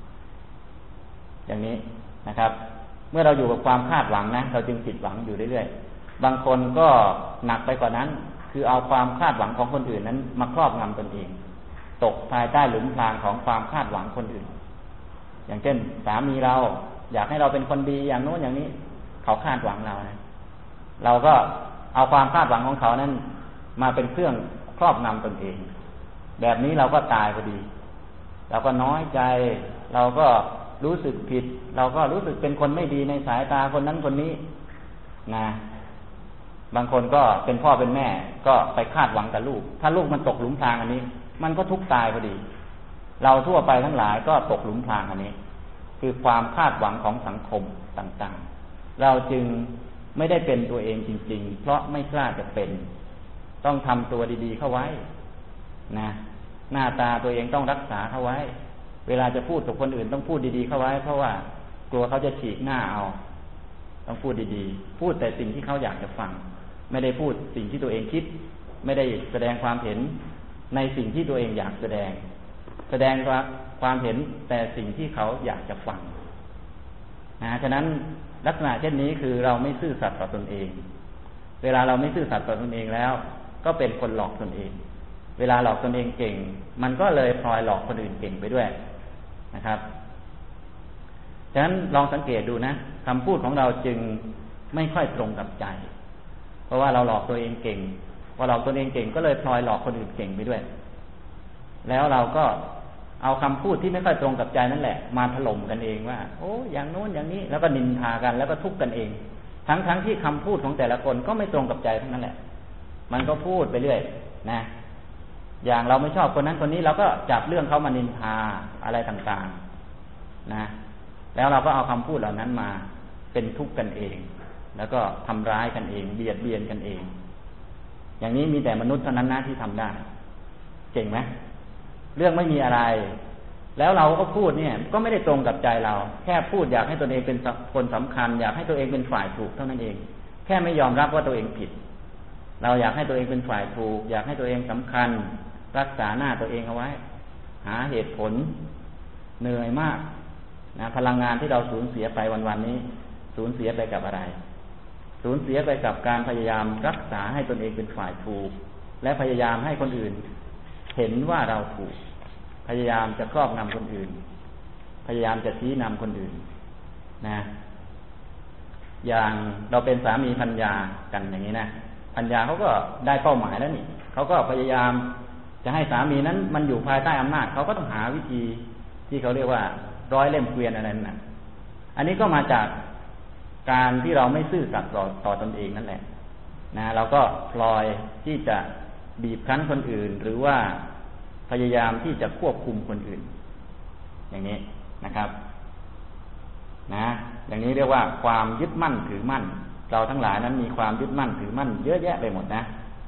อย่างนี้นะครับเมื่อเราอยู่กับความคาดหวังนะเราจึงผิดหวังอยู่เรื่อยๆบางคนก็หนักไปกว่านั้นคือเอาความคาดหวังของคนอื่นนั้นมาครอบงำตนเองตกภายใต้หลุมพรางของความคาดหวังคนอื่นอย่างเช่นสามีเราอยากให้เราเป็นคนดีอย่างโน้นอย่างนี้เขาคาดหวังเรานะเราก็เอาความคาดหวังของเขานั้นมาเป็นเครื่องครอบงำตนเองแบบนี้เราก็ตายพอดีเราก็น้อยใจเราก็รู้สึกผิดเราก็รู้สึกเป็นคนไม่ดีในสายตาคนนั้นคนนี้นะบางคนก็เป็นพ่อเป็นแม่ก็ไปคาดหวังกับลูกถ้าลูกมันตกหลุมพรางอันนี้มันก็ทุกข์ตายพอดีเราทั่วไปทั้งหลายก็ตกหลุมพรางอันนี้คือความคาดหวังของสังคมต่างๆเราจึงไม่ได้เป็นตัวเองจริงๆเพราะไม่กล้าจะเป็นต้องทำตัวดีๆเข้าไว้นะหน้าตาตัวเองต้องรักษาเข้าไว้เวลาจะพูดกับคนอื่นต้องพูดดีๆเข้าไว้เพราะว่ากลัวเขาจะฉีกหน้าเอาต้องพูดดีๆพูดแต่สิ่งที่เขาอยากจะฟังไม่ได้พูดสิ่งที่ตัวเองคิดไม่ได้แสดงความเห็นในสิ่งที่ตัวเองอยากแสดงแสดงความเห็นแต่สิ่งที่เขาอยากจะฟังนะฉะนั้นลักษณะเช่นนี้คือเราไม่ซื่อสัตย์ต่อตนเองเวลาเราไม่ซื่อสัตย์ต่อตนเองแล้วก็เป็นคนหลอกตนเองเวลาหลอกตนเองเก่งมันก็เลยพลอยหลอกคนอื่นเก่งไปด้วยนะครับฉะนั้นลองสังเกตดูนะคำพูดของเราจึงไม่ค่อยตรงกับใจเพราะว่าเราหลอกตัวเองเก่งพอหลอกตัวเองเก่งก็เลยพลอยหลอกคนอื่นเก่งไปด้วยแล้วเราก็เอาคำพูดที่ไม่ค่อยตรงกับใจนั่นแหละมาถล่มกันเองว่าโอ้อย่างโน้นอย่างนี้แล้วก็นินทากันแล้วก็ทุกข์กันเองทั้งๆ ท, ที่คำพูดของแต่ละคนก็ไม่ตรงกับใจทั้งนั้นแหละมันก็พูดไปเรื่อยนะอย่างเราไม่ชอบคนนั้นคนนี้เราก็จับเรื่องเขามานินทาอะไรต่างๆนะแล้วเราก็เอาคำพูดเหล่านั้นมาเป็นทุกข์กันเองแล้วก็ทำร้ายกันเองเบียดเบียนกันเองอย่างนี้มีแต่มนุษย์เท่านั้นนะที่ทำได้เก่งไหมเรื่องไม่มีอะไรแล้วเราก็พูดเนี่ยก็ไม่ได้ตรงกับใจเราแค่พูดอยากให้ตัวเองเป็นคนสำคัญอยากให้ตัวเองเป็นฝ่ายถูกเท่านั้นเองแค่ไม่ยอมรับว่าตัวเองผิดเราอยากให้ตัวเองเป็นฝ่ายถูกอยากให้ตัวเองสำคัญรักษาหน้าตัวเองเอาไว้หาเหตุผลเหนื่อยมากนะพลังงานที่เราสูญเสียไปวันๆนี้สูญเสียไปกับอะไรสูญเสียไปกับการพยายามรักษาให้ตนเองเป็นฝ่ายถูกและพยายามให้คนอื่นเห็นว่าเราถูกพยายามจะครอบงำคนอื่นพยายามจะชี้นำคนอื่นนะอย่างเราเป็นสามีภรรยากันอย่างนี้นะภรรยาเขาก็ได้เป้าหมายแล้วนี่เขาก็พยายามจะให้สามีนั้นมันอยู่ภายใต้อำนาจเขาก็ต้องหาวิธีที่เขาเรียกว่าร้อยเล่มเกวียนอะไรนั่นนะอันนี้ก็มาจากการที่เราไม่ซื่อสัตย์ต่อต่อตนเองนั่นแหละนะเราก็พลอยที่จะบีบคั้นคนอื่นหรือว่าพยายามที่จะควบคุมคนอื่นอย่างนี้นะครับนะอย่างนี้เรียกว่าความยึดมั่นถือมั่นเราทั้งหลายนั้นมีความยึดมั่นถือมั่นเยอะแยะไปหมดนะ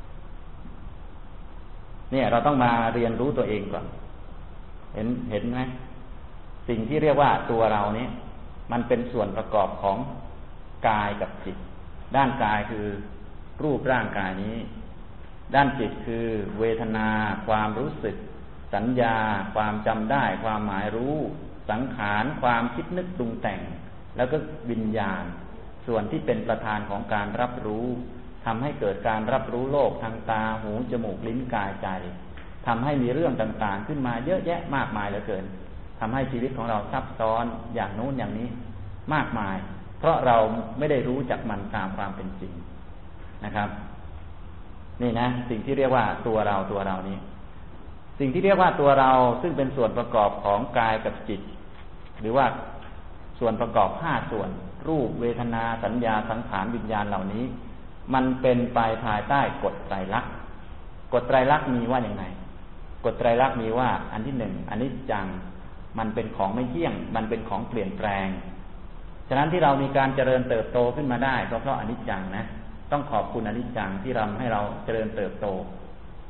เนี่ยเราต้องมาเรียนรู้ตัวเองก่อนเห็นเห็นไหมสิ่งที่เรียกว่าตัวเรานี้มันเป็นส่วนประกอบของกายกับจิตด้านกายคือรูปร่างกายนี้ด้านจิตคือเวทนาความรู้สึกสัญญาความจำได้ความหมายรู้สังขารความคิดนึกปรุงแต่งแล้วก็วิญญาณส่วนที่เป็นประธานของการรับรู้ทำให้เกิดการรับรู้โลกทางตาหูจมูกลิ้นกายใจทำให้มีเรื่องต่างๆขึ้นมาเยอะแยะมากมายเหลือเกินทำให้ชีวิตของเราซับซ้อนอย่างโน้นอย่างนี้มากมายเพราะเราไม่ได้รู้จักมันตามความเป็นจริงนะครับนี่นะสิ่งที่เรียกว่าตัวเราตัวเรานี้สิ่งที่เรียกว่าตัวเราซึ่งเป็นส่วนประกอบของกายกับจิตหรือว่าส่วนประกอบห้าส่วนรูปเวทนาสัญญาสังขารวิญญาณเหล่านี้มันเป็นไปภายใต้กฎไตรลักษณ์กฎไตรลักษณ์มีว่าอย่างไรกฎไตรลักษณ์มีว่าอันที่หนึ่งอนิจจังมันเป็นของไม่เที่ยงมันเป็นของเปลี่ยนแปลงฉะนั้นที่เรามีการเจริญเติบโตขึ้นมาได้ก็เพราะอนิจจังนะต้องขอบคุณอนิจจังที่ทำให้เราเจริญเติบโต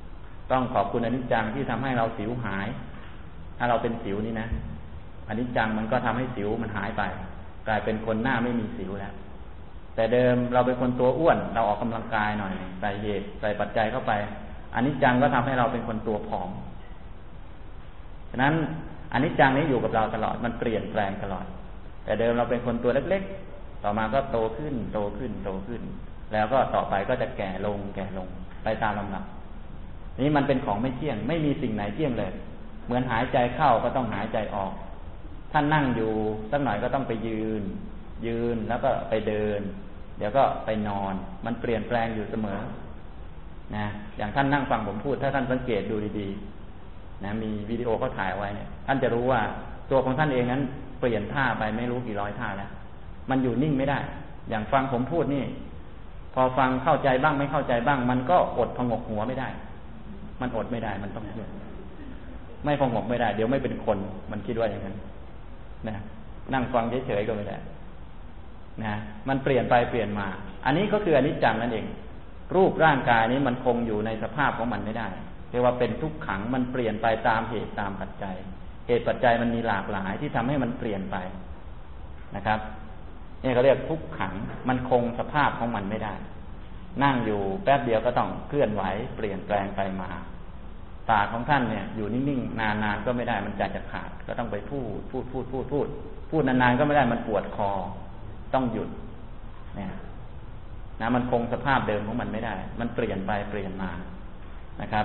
ต้องขอบคุณอนิจจังที่ทำให้เราสิวหายถ้าเราเป็นสิวนี่นะอนิจจังมันก็ทำให้สิวมันหายไปกลายเป็นคนหน้าไม่มีสิวแล้วแต่เดิมเราเป็นคนตัวอ้วนเราออกกำลังกายหน่อยใส่เหตุใส่ปัจจัยเข้าไปอนิจจังก็ทำให้เราเป็นคนตัวผอมฉะนั้นอนิจจังนี้อยู่กับเราตลอดมันเปลี่ยนแปลงตลอดแต่เดิมเราเป็นคนตัวเล็กๆต่อมาก็โตขึ้นโตขึ้นโตขึ้นแล้วก็ต่อไปก็จะแก่ลงแก่ลงไปตามลำดับนี้มันเป็นของไม่เที่ยงไม่มีสิ่งไหนเที่ยงเลยเหมือนหายใจเข้าก็ต้องหายใจออกท่านนั่งอยู่สักหน่อยก็ต้องไปยืนยืนแล้วก็ไปเดินเดี๋ยวก็ไปนอนมันเปลี่ยนแปลงอยู่เสมอนะอย่างท่านนั่งฟังผมพูดถ้าท่านสังเกตดูดีๆนะมีวิดีโอเขาถ่ายไว้เนี่ยท่านจะรู้ว่าตัวของท่านเองนั้นเปลี่ยนท่าไปไม่รู้กี่ร้อยท่าแล้วมันอยู่นิ่งไม่ได้อย่างฟังผมพูดนี่พอฟังเข้าใจบ้างไม่เข้าใจบ้างมันก็อดพงกหัวไม่ได้มันอดไม่ได้มันต้องไม่พงกไม่ได้เดี๋ยวไม่เป็นคนมันคิดว่าอย่างนั้นนะนั่งฟังเฉยๆก็ไม่ได้นะมันเปลี่ยนไปเปลี่ยนมาอันนี้ก็คืออนิจจังนั่นเองรูปร่างกายนี้มันคงอยู่ในสภาพของมันไม่ได้เรียกว่าเป็นทุกขังมันเปลี่ยนไปตามเหตุตามปัจจัยเหตุปัจจัยมันมีหลากหลายที่ทำให้มันเปลี่ยนไปนะครับนี่เขาเรียกทุกขังมันคงสภาพของมันไม่ได้นั่งอยู่แป๊บเดียวก็ต้องเคลื่อนไหวเปลี่ยนแปลงไปมาตาของท่านเนี่ยอยู่นิ่งๆนานๆก็ไม่ได้มันใจจะขาดก็ต้องไปพูดพูดพูดพูดพูดพูดนานๆก็ไม่ได้มันปวดคอต้องหยุดเนี่ยนะมันคงสภาพเดิมของมันไม่ได้มันเปลี่ยนไปเปลี่ยนมานะครับ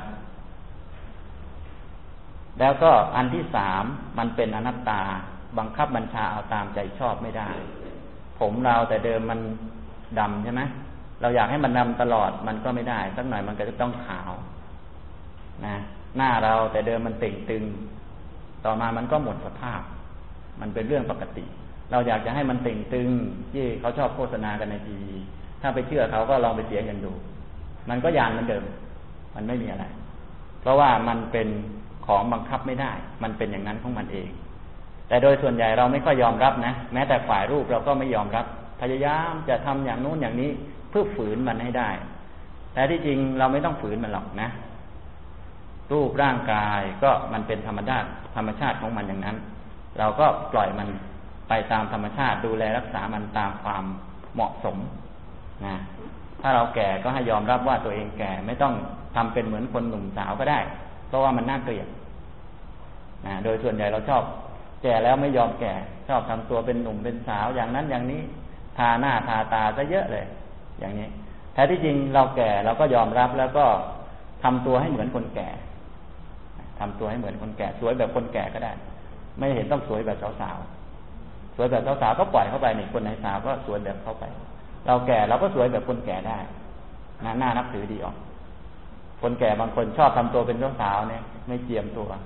แล้วก็อันที่สามมันเป็นอนัตตาบังคับบัญชาเอาตามใจชอบไม่ได้ผมเราแต่เดิมมันดำใช่ไหมเราอยากให้มันดำตลอดมันก็ไม่ได้สักหน่อยมันก็จะต้องขาวนะหน้าเราแต่เดิมมันเต่งตึงต่อมามันก็หมดสภาพมันเป็นเรื่องปกติเราอยากจะให้มันเต่งตึงที่เขาชอบโฆษณากันในทีวีถ้าไปเชื่อเขาก็ลองไปเสียเงินดูมันก็ยานเหมือนเดิมมันไม่มีอะไรเพราะว่ามันเป็นของบังคับไม่ได้มันเป็นอย่างนั้นของมันเองแต่โดยส่วนใหญ่เราไม่ค่อยยอมรับนะแม้แต่ฝ่ายรูปเราก็ไม่ยอมรับพยายามจะทำอย่างนู้นอย่างนี้เพื่อฝืนมันให้ได้แต่ที่จริงเราไม่ต้องฝืนมันหรอกนะรูปร่างกายก็มันเป็นธรรมชาติธรรมชาติของมันอย่างนั้นเราก็ปล่อยมันไปตามธรรมชาติดูแลรักษามันตามความเหมาะสมนะถ้าเราแก่ก็ให้ยอมรับว่าตัวเองแก่ไม่ต้องทำเป็นเหมือนคนหนุ่มสาวก็ได้เพราะว่ามันน่าเกลียดนะโดยส่วนใหญ่เราชอบแก่แล้วไม่ยอมแก่ชอบทำตัวเป็นหนุ่มเป็นสาวอย่างนั้นอย่างนี้ทาหน้าทาตาซะเยอะเลยอย่างนี้แท้ที่จริงเราแก่เราก็ยอมรับแล้วก็ทำตัวให้เหมือนคนแก่ทำตัวให้เหมือนคนแก่สวยแบบคนแก่ก็ได้ไม่เห็นต้องสวยแบบสาวๆสวยแบบสาวๆก็ปล่อยเข้าไปนี่คนไหนสาวก็สวยแบบเข้าไปเราแก่เราก็สวยแบบคนแก่ได้น่าน่านับถือดีออกคนแก่บางคนชอบทำตัวเป็นสาวๆเนี่ยไม่เจียมตัว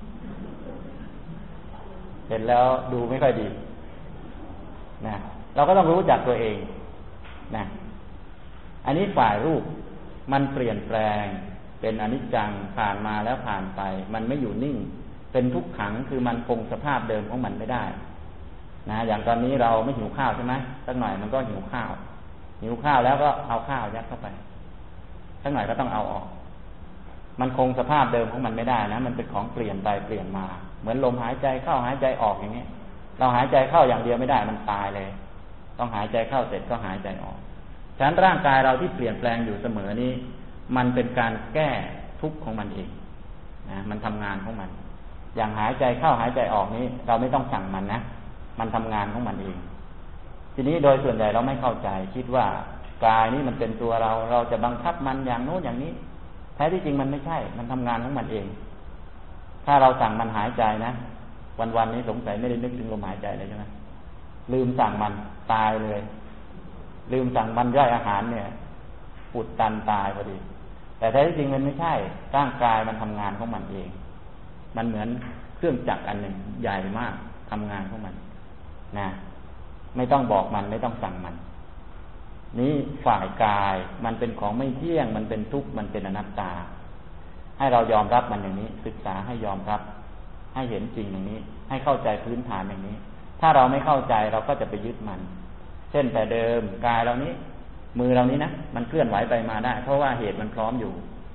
เห็นแล้วดูไม่ค่อยดีนะเราก็ต้องรู้จักตัวเองนะอันนี้ฝ่ายรูปมันเปลี่ยนแปลงเป็นอนิจจังผ่านมาแล้วผ่านไปมันไม่อยู่นิ่งเป็นทุกขังคือมันคงสภาพเดิมของมันไม่ได้นะอย่างตอนนี้เราไม่หิวข้าวใช่ไหมสักหน่อยมันก็หิวข้าวหิวข้าวแล้วก็เอาข้าวยัดเข้าไปสักหน่อยก็ต้องเอาออกมันคงสภาพเดิมของมันไม่ได้นะมันเป็นของเปลี่ยนไปเปลี่ยนมาเหมือนลมหายใจเข้าหายใจออกอย่างนี้เราหายใจเข้าอย่างเดียวไม่ได้มันตายเลยต้องหายใจเข้าเสร็จก็หายใจออกฉะนั้นร่างกายเราที่เปลี่ยนแปลงอยู่เสมอนี้มันเป็นการแก้ทุกข์ของมันเองนะมันทำงานของมันอย่างหายใจเข้าหายใจออกนี้เราไม่ต้องสั่งมันนะมันทำงานของมันเองทีนี้โดยส่วนใหญ่เราไม่เข้าใจคิดว่ากายนี้มันเป็นตัวเราเราจะบังคับมันอย่างโน้นอย่างนี้แท้ที่จริงมันไม่ใช่มันทำงานของมันเองถ้าเราสั่งมันหายใจนะวันๆนี้สงสัยไม่ได้นึกถึงลมหายใจเลยใช่ไหมลืมสั่งมันตายเลยลืมสั่งมันย่อยอาหารเนี่ยอุดตันตายพอดีแต่แท้ที่จริงมันไม่ใช่ร่างกายมันทำงานของมันเองมันเหมือนเครื่องจักรอันหนึ่งใหญ่มากทำงานของมันนะไม่ต้องบอกมันไม่ต้องสั่งมันนี้ฝ่ายกายมันเป็นของไม่เที่ยงมันเป็นทุกข์มันเป็นอนัตตาให้เรายอมรับมันอย่างนี้ศึกษาให้ยอมรับให้เห็นจริงอย่างนี้ให้เข้าใจพื้นฐานอย่างนี้ถ้าเราไม่เข้าใจเราก็จะไปยึดมันเช่นแต่เดิมกายเรานี้มือเรานี้นะมันเคลื่อนไหวไปมาได้เพราะว่าเหตุมันพร้อมอยู่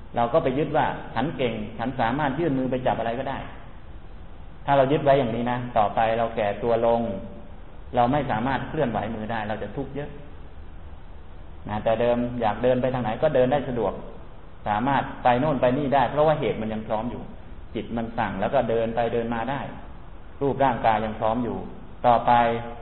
เราก็ไปยึดว่าฉันเก่งฉันสามารถยื่นมือไปจับอะไรก็ได้ถ้าเรายึดไว้อย่างนี้นะต่อไปเราแก่ตัวลงเราไม่สามารถเคลื่อนไหวมือได้เราจะทุกข์เยอะนะแต่เดิมอยากเดินไปทางไหนก็เดินได้สะดวกสามารถไปโน่นไปนี่ได้เพราะว่าเหตุมันยังพร้อมอยู่จิตมันสั่งแล้วก็เดินไปเดินมาได้รูปร่างกายยังพร้อมอยู่ต่อไป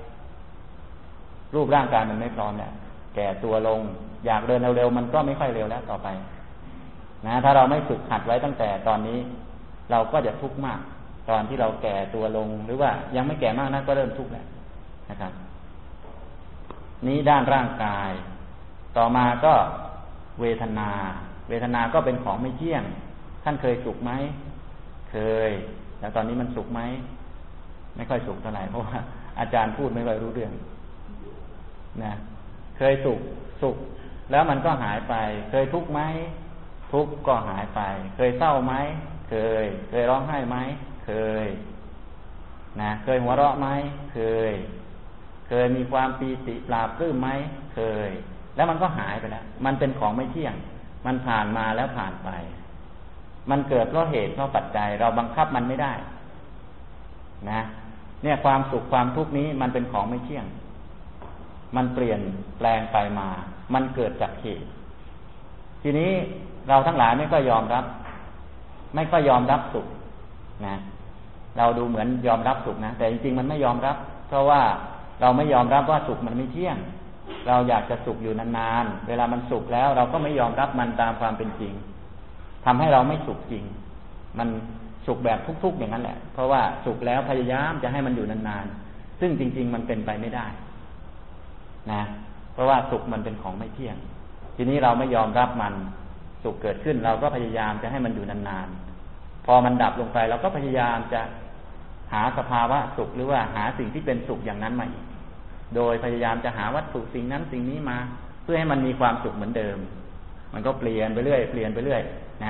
รูปร่างกายมันไม่พร้อมเนี่ยแก่ตัวลงอยากเดินเร็วๆมันก็ไม่ค่อยเร็วแล้วต่อไปนะถ้าเราไม่ฝึกหัดไว้ตั้งแต่ตอนนี้เราก็จะทุกข์มากตอนที่เราแก่ตัวลงหรือว่ายังไม่แก่มากนะก็เริ่มทุกข์แล้วนะครับนี้ด้านร่างกายต่อมาก็เวทนาเวทนาก็เป็นของไม่เที่ยงท่านเคยสุขไหมเคยแล้วตอนนี้มันสุขไหมไม่ค่อยสุขเท่าไหร่เพราะว่าอาจารย์พูดไม่ค่อยรู้เรื่องนะเคยสุขสุขแล้วมันก็หายไปเคยทุกข์ไหมทุกข์ก็หายไปเคยเศร้าไหมเคยเคยร้องไห้ไหมเคยนะเคยหัวเราะไหมเคยเคยมีความปีติปราบปลื้มไหมเคยแล้วมันก็หายไปแล้วมันเป็นของไม่เที่ยงมันผ่านมาแล้วผ่านไปมันเกิดเพราะเหตุเพราะปัจจัยเราบังคับมันไม่ได้นะเนี่ยความสุขความทุกข์นี้มันเป็นของไม่เที่ยงมันเปลี่ยนแปลงไปมามันเกิดจากเหตุทีนี้เราทั้งหลายไม่ก็ยอมรับไม่ก็ยอมรับสุขนะเราดูเหมือนยอมรับสุขนะแต่จริงๆมันไม่ยอมรับเพราะว่าเราไม่ยอมรับว่าสุขมันไม่เที่ยงเราอยากจะสุขอยู่นานๆเวลามันสุขแล้วเราก็ไม่ยอมรับมันตามความเป็นจริงทำให้เราไม่สุขจริงมันสุขแบบทุกๆอย่างนั้นแหละเพราะว่าสุขแล้วพยายามจะให้มันอยู่นานๆซึ่งจริงๆมันเป็นไปไม่ได้นะเพราะว่าสุขมันเป็นของไม่เที่ยงทีนี้เราไม่ยอมรับมันสุขเกิดขึ้นเราก็พยายามจะให้มันอยู่นานๆพอมันดับลงไปเราก็พยายามจะหาสภาวะสุขหรือว่าหาสิ่งที่เป็นสุขอย่างนั้นมาอีกโดยพยายามจะหาวัตถุสิ่งนั้นสิ่งนี้มาเพื่อให้มันมีความสุขเหมือนเดิมมันก็เปลี่ยนไปเรื่อยเปลี่ยนไปเรื่อยนะ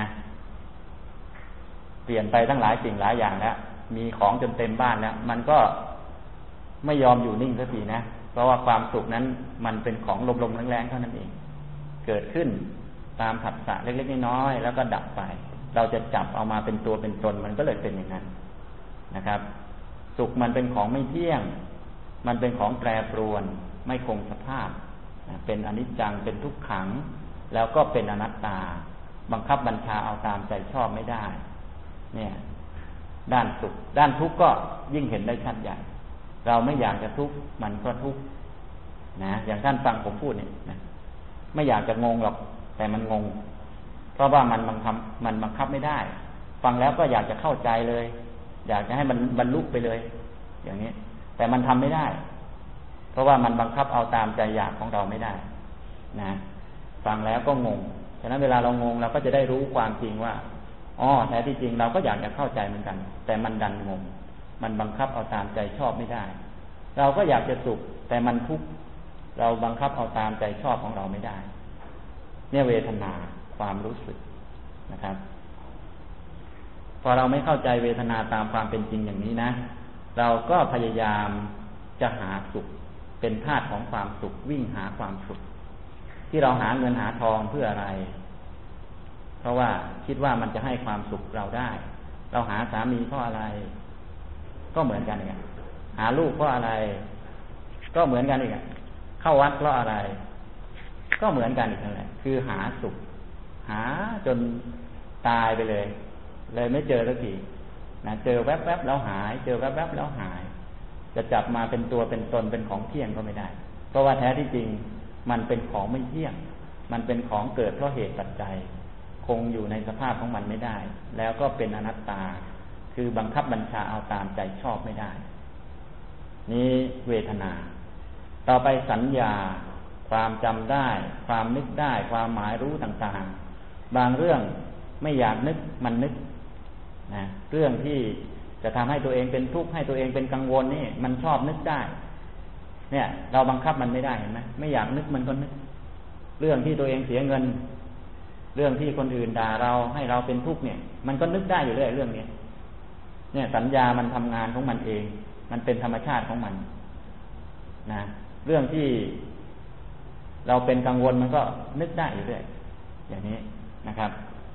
เปลี่ยนไปทั้งหลายสิ่งหลายอย่างแล้วมีของจนเต็มบ้านแล้วมันก็ไม่ยอมอยู่นิ่งสักทีนะเพราะว่าความสุขนั้นมันเป็นของลมๆแรงๆเท่านั้นเองเกิดขึ้นตามผัสสะเล็กๆน้อยๆแล้วก็ดับไปเราจะจับเอามาเป็นตัวเป็นตนมันก็เลยเป็นอย่างนั้นนะครับสุขมันเป็นของไม่เที่ยงมันเป็นของแปรปรวนไม่คงสภาพเป็นอนิจจังเป็นทุกขังแล้วก็เป็นอนัตตาบังคับบัญชาเอาตามใจชอบไม่ได้เนี่ยด้านสุขด้านทุกข์ก็ยิ่งเห็นได้ชัดใหญ่เราไม่อยากจะทุกข์มันก็ทุกข์นะอย่างท่านฟังผมพูดเนี่ยนะไม่อยากจะงงหรอกแต่มันงงเพราะว่ามันบังคับมันบังคับไม่ได้ฟังแล้วก็อยากจะเข้าใจเลยอยากจะให้มันบรรลุไปเลยอย่างนี้แต่มันทำไม่ได้เพราะว่ามันบังคับเอาตามใจอยากของเราไม่ได้นะฟังแล้วก็งงฉะนั้นเวลาเรางงเราก็จะได้รู้ความจริงว่าอ๋อแท้ที่จริงเราก็อยากจะเข้าใจเหมือนกันแต่มันดันงงมันบังคับเอาตามใจชอบไม่ได้เราก็อยากจะสุขแต่มันทุกข์เราบังคับเอาตามใจชอบของเราไม่ได้เนี่ยเวทนาความรู้สึกนะครับพอเราไม่เข้าใจเวทนาตามความเป็นจริงอย่างนี้นะเราก็พยายามจะหาสุขเป็นธาตุของความสุขวิ่งหาความสุขที่เราหาเงินหาทองเพื่ออะไรเพราะว่าคิดว่ามันจะให้ความสุขเราได้เราหาสามีเพราะอะไรก็เหมือนกันอีกหาลูกเพราะอะไรก็เหมือนกันอีกเข้าวัดเพราะอะไรก็เหมือนกันอีกนั่นแหละคือหาสุขหาจนตายไปเลยเลยไม่เจอสักทีนะเจอแวบๆแล้วหายเจอแวบๆแล้วหายจะจับมาเป็นตัวเป็นตนเป็นของเที่ยงก็ไม่ได้เพราะว่าแท้ที่จริงมันเป็นของไม่เที่ยงมันเป็นของเกิดเพราะเหตุปัจจัยคงอยู่ในสภาพของมันไม่ได้แล้วก็เป็นอนัตตาคือบังคับบัญชาเอาตามใจชอบไม่ได้นี่เวทนาต่อไปสัญญาความจำได้ความนึกได้ความหมายรู้ต่างๆบางเรื่องไม่อยากนึกมันนึกนะเรื่องที่จะทำให้ตัวเองเป็นทุกข์ให้ตัวเองเป็นกังวลนี่มันชอบนึกได้เนี่ยเราบังคับมันไม่ได้เห็นไหมไม่อยากนึกมันก็นึกเรื่องที่ตัวเองเสียเงินเรื่องที่คนอื่นด่าเราให้เราเป็นทุกข์เนี่ยมันก็นึกได้อยู่เรื่อยเรื่องนี้เนี่ยสัญญามันทำงานของมันเองมันเป็นธรรมชาติของมันนะเรื่องที่เราเป็นกังวลมันก็นึกได้อยู่เรื่อยอย่างนี้นะครับ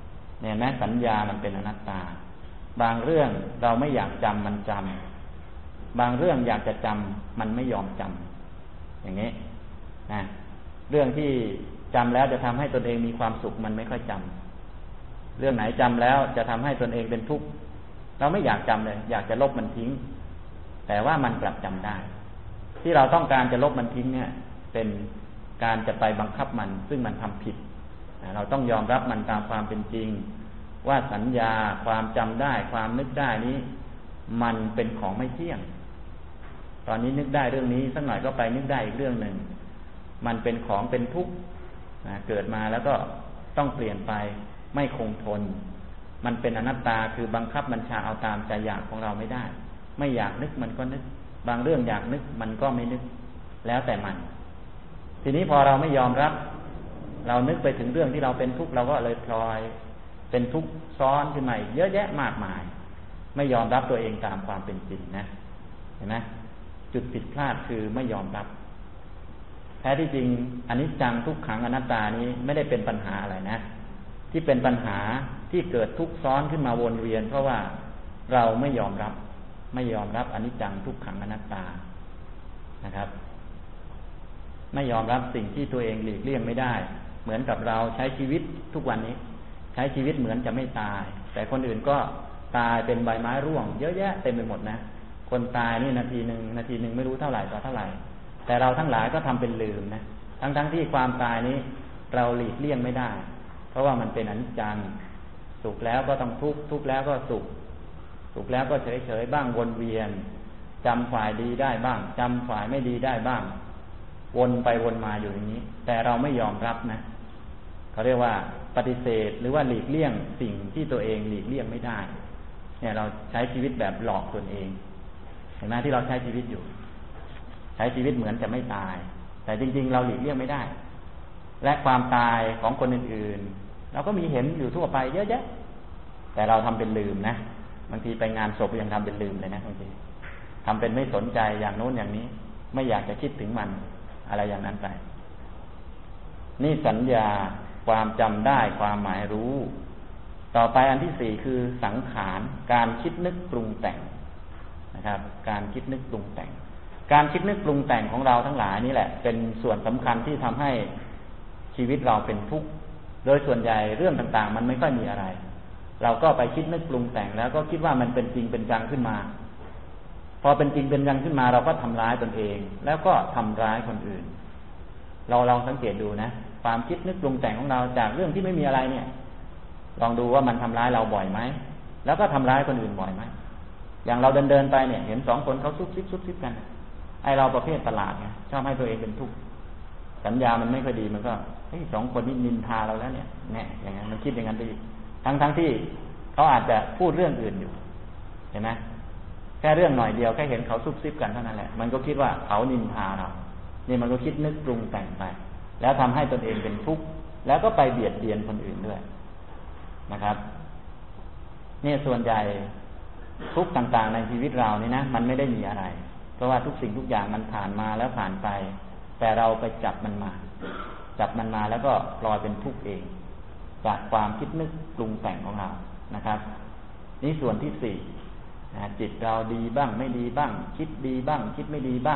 เนี่ยนะสัญญามันเป็นอนัตตาบางเรื่องเราไม่อยากจำมันจำบางเรื่องอยากจะจำมันไม่ยอมจำอย่างนี้นะเรื่องที่จำแล้วจะทำให้ตนเองมีความสุขมันไม่ค่อยจำเรื่องไหนจำแล้วจะทำให้ตนเองเป็นทุกข์เราไม่อยากจำเลยอยากจะลบมันทิ้งแต่ว่ามันกลับจำได้ที่เราต้องการจะลบมันทิ้งเนี่ยเป็นการจะไปบังคับมันซึ่งมันทำผิดเราต้องยอมรับมันตามความเป็นจริงว่าสัญญาความจำได้ความนึกได้นี้มันเป็นของไม่เที่ยงตอนนี้นึกได้เรื่องนี้สักหน่อยก็ไปนึกได้อีกเรื่องหนึ่งมันเป็นของเป็นทุกข์นะเกิดมาแล้วก็ต้องเปลี่ยนไปไม่คงทนมันเป็นอนัตตาคือบังคับบัญชาเอาตามใจอยากของเราไม่ได้ไม่อยากนึกมันก็นึกบางเรื่องอยากนึกมันก็ไม่นึกแล้วแต่มันทีนี้พอเราไม่ยอมรับเรานึกไปถึงเรื่องที่เราเป็นทุกข์เราก็เลยพลอยเป็นทุกข์ซ้อนขึ้นมาเยอะแยะมากมายไม่ยอมรับตัวเองตามความเป็นจริงนะเห็นไหมจุดผิดพลาดคือไม่ยอมรับแท้ที่จริงอนิจจังทุกขังอนัตตานี้ไม่ได้เป็นปัญหาอะไรนะที่เป็นปัญหาที่เกิดทุกข์ซ้อนขึ้นมาวนเวียนเพราะว่าเราไม่ยอมรับไม่ยอมรับอนิจจังทุกขังอนัตตานะครับไม่ยอมรับสิ่งที่ตัวเองหลีกเลี่ยงไม่ได้เหมือนกับเราใช้ชีวิตทุกวันนี้ใช้ชีวิตเหมือนจะไม่ตายแต่คนอื่นก็ตายเป็นใบไม้ร่วงเยอะแยะเต็มไปหมดนะคนตายนี่นาทีหนึ่งนาทีหนึ่งไม่รู้เท่าไหร่ต่อเท่าไหร่แต่เราทั้งหลายก็ทำเป็นลืมนะทั้งทั้งที่ความตายนี้เราหลีกเลี่ยงไม่ได้เพราะว่ามันเป็นอนิจจังสุขแล้วก็ต้องทุกข์ทุกข์แล้วก็สุขสุขแล้วก็เฉยเฉยบ้างวนเวียนจำฝ่ายดีได้บ้างจำฝ่ายไม่ดีได้บ้างวนไปวนมาอยู่อย่างนี้แต่เราไม่ยอมรับนะเขาเรียกว่าปฏิเสธหรือว่าหลีกเลี่ยงสิ่งที่ตัวเองหลีกเลี่ยงไม่ได้เนี่ยเราใช้ชีวิตแบบหลอกตนเองเห็นไหมที่เราใช้ชีวิตอยู่ใช้ชีวิตเหมือนจะไม่ตายแต่จริงๆเราหลีกเลี่ยงไม่ได้และความตายของคนอื่นๆเราก็มีเห็นอยู่ทั่วไปเยอะแยะแต่เราทำเป็นลืมนะบางทีไปงานศพยังทำเป็นลืมเลยนะบางทีทำเป็นไม่สนใจอย่างโน้นอย่างนี้ไม่อยากจะคิดถึงมันอะไรอย่างนั้นไปนี่สัญญาความจำได้ความหมายรู้ต่อไปอันที่สี่คือสังขารการคิดนึกปรุงแต่งนะครับการคิดนึกปรุงแต่งการคิดนึกปรุงแต่งของเราทั้งหลายนี่แหละเป็นส่วนสำคัญที่ทำให้ชีวิตเราเป็นทุกข์โดยส่วนใหญ่เรื่องต่างๆมันไม่ค่อยมีอะไรเราก็ไปคิดนึกปรุงแต่งแล้วก็คิดว่ามันเป็นจริงเป็นจังขึ้นมาพอเป็นจริงเป็นจังขึ้นมาเราก็ทำร้ายตนเองแล้วก็ทำร้ายคนอื่นเราลองสังเกตดูนะความคิดนึกปรุงแต่งของเราจากเรื่องที่ไม่มีอะไรเนี่ยลองดูว่ามันทำร้ายเราบ่อยไหมแล้วก็ทำร้ายคนอื่นบ่อยไหมอย่างเราเดินเดินไปเนี่ยเห็นสองคนเขาซุบซิบซุบซิบกันไอเราประเภทประหลาดไงชอบให้ตัวเองเป็นทุกข์สัญญามันไม่ค่อยดีมันก็เฮ้ยสองคนนี้นินทาเราแล้วเนี่ยแน่อย่างนั้นมันคิดอย่างนั้นไปทั้งทั้งที่เขาอาจจะพูดเรื่องอื่นอยู่เห็นไหมแค่เรื่องหน่อยเดียวแค่เห็นเขาซุบซิบกันเท่านั้นแหละมันก็คิดว่าเขานินทาเรานี่มันก็คิดนึกปรุงแต่งไปแล้วทำให้ตนเองเป็นทุกข์แล้วก็ไปเบียดเบียนคนอื่นด้วยนะครับนี่ส่วนใหญ่ทุกข์ต่างๆในชีวิตเรานี่นะมันไม่ได้มีอะไรเพราะว่าทุกสิ่งทุกอย่างมันผ่านมาแล้วผ่านไปแต่เราไปจับมันมาจับมันมาแล้วก็ปล่อยเป็นทุกข์เองจากความคิดนึกปรุงแต่งของเรานะครับนี่ส่วนที่สี่นะจิตเราดีบ้างไม่ดีบ้างคิดดีบ้างคิดไม่ดีบ้าง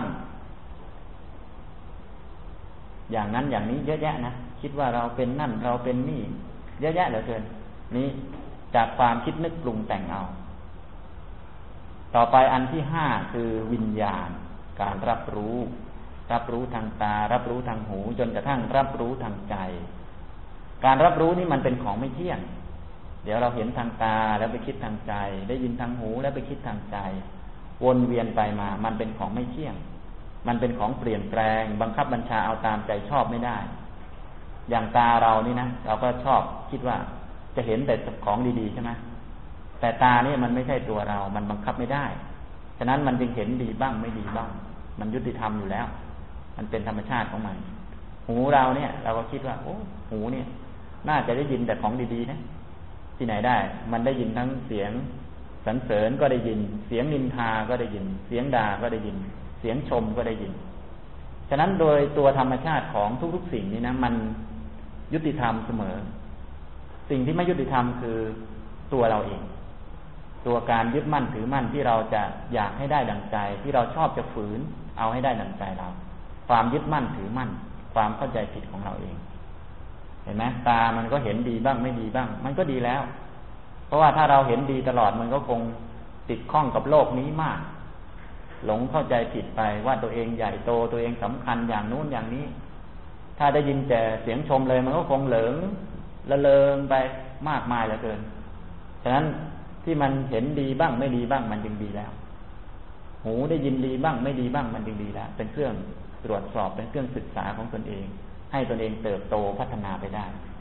อย่างนั้นอย่างนี้เยอะแยะนะคิดว่าเราเป็นนั่นเราเป็นนี่เยอะแยะเหลือเกินนี้จากความคิดนึกปรุงแต่งเอาต่อไปอันที่ห้าคือวิญญาณการรับรู้รับรู้ทางตารับรู้ทางหูจนกระทั่งรับรู้ทางใจการรับรู้นี่มันเป็นของไม่เที่ยงเดี๋ยวเราเห็นทางตาแล้วไปคิดทางใจได้ยินทางหูแล้วไปคิดทางใจวนเวียนไปมามันเป็นของไม่เที่ยงมันเป็นของเปลี่ยนแปลงบังคับบัญชาเอาตามใจชอบไม่ได้อย่างตาเรานี่นะเราก็ชอบคิดว่าจะเห็นแต่ของดีๆใช่ไหมแต่ตานี่มันไม่ใช่ตัวเรามันบังคับไม่ได้ฉะนั้นมันจึงเห็นดีบ้างไม่ดีบ้างมันยุติธรรมอยู่แล้วมันเป็นธรรมชาติของมันหูเราเนี่ยเราก็คิดว่าโอ้หูเนี่ยน่าจะได้ยินแต่ของดีๆนะที่ไหนได้มันได้ยินทั้งเสียงสรรเสริญก็ได้ยินเสียงนินทาก็ได้ยินเสียงด่าก็ได้ยินเสียงชมก็ได้ยินฉะนั้นโดยตัวธรรมชาติของทุกๆสิ่งนี้นะมันยุติธรรมเสมอสิ่งที่ไม่ยุติธรรมคือตัวเราเองตัวการยึดมั่นถือมั่นที่เราจะอยากให้ได้ดั่งใจที่เราชอบจะฝืนเอาให้ได้ดั่งใจเราความยึดมั่นถือมั่นความเข้าใจผิดของเราเองเห็นไหมตามันก็เห็นดีบ้างไม่ดีบ้างมันก็ดีแล้วเพราะว่าถ้าเราเห็นดีตลอดมันก็คงติดข้องกับโลกนี้มากหลงเข้าใจผิดไปว่าตัวเองใหญ่โตตัวเองสำคัญอย่างนู้นอย่างนี้ถ้าได้ยินแต่เสียงชมเลยมันก็คงเหลิงละเลงไปมากมายเหลือเกินฉะนั้นที่มันเห็นดีบ้างไม่ดีบ้างมันจึงดีแล้วหูได้ยินดีบ้างไม่ดีบ้างมันจึงดีแล้วเป็นเครื่องตรวจสอบเป็นเครื่องศึกษาของตนเองให้ตนเองเติบโตพัฒนาไปได้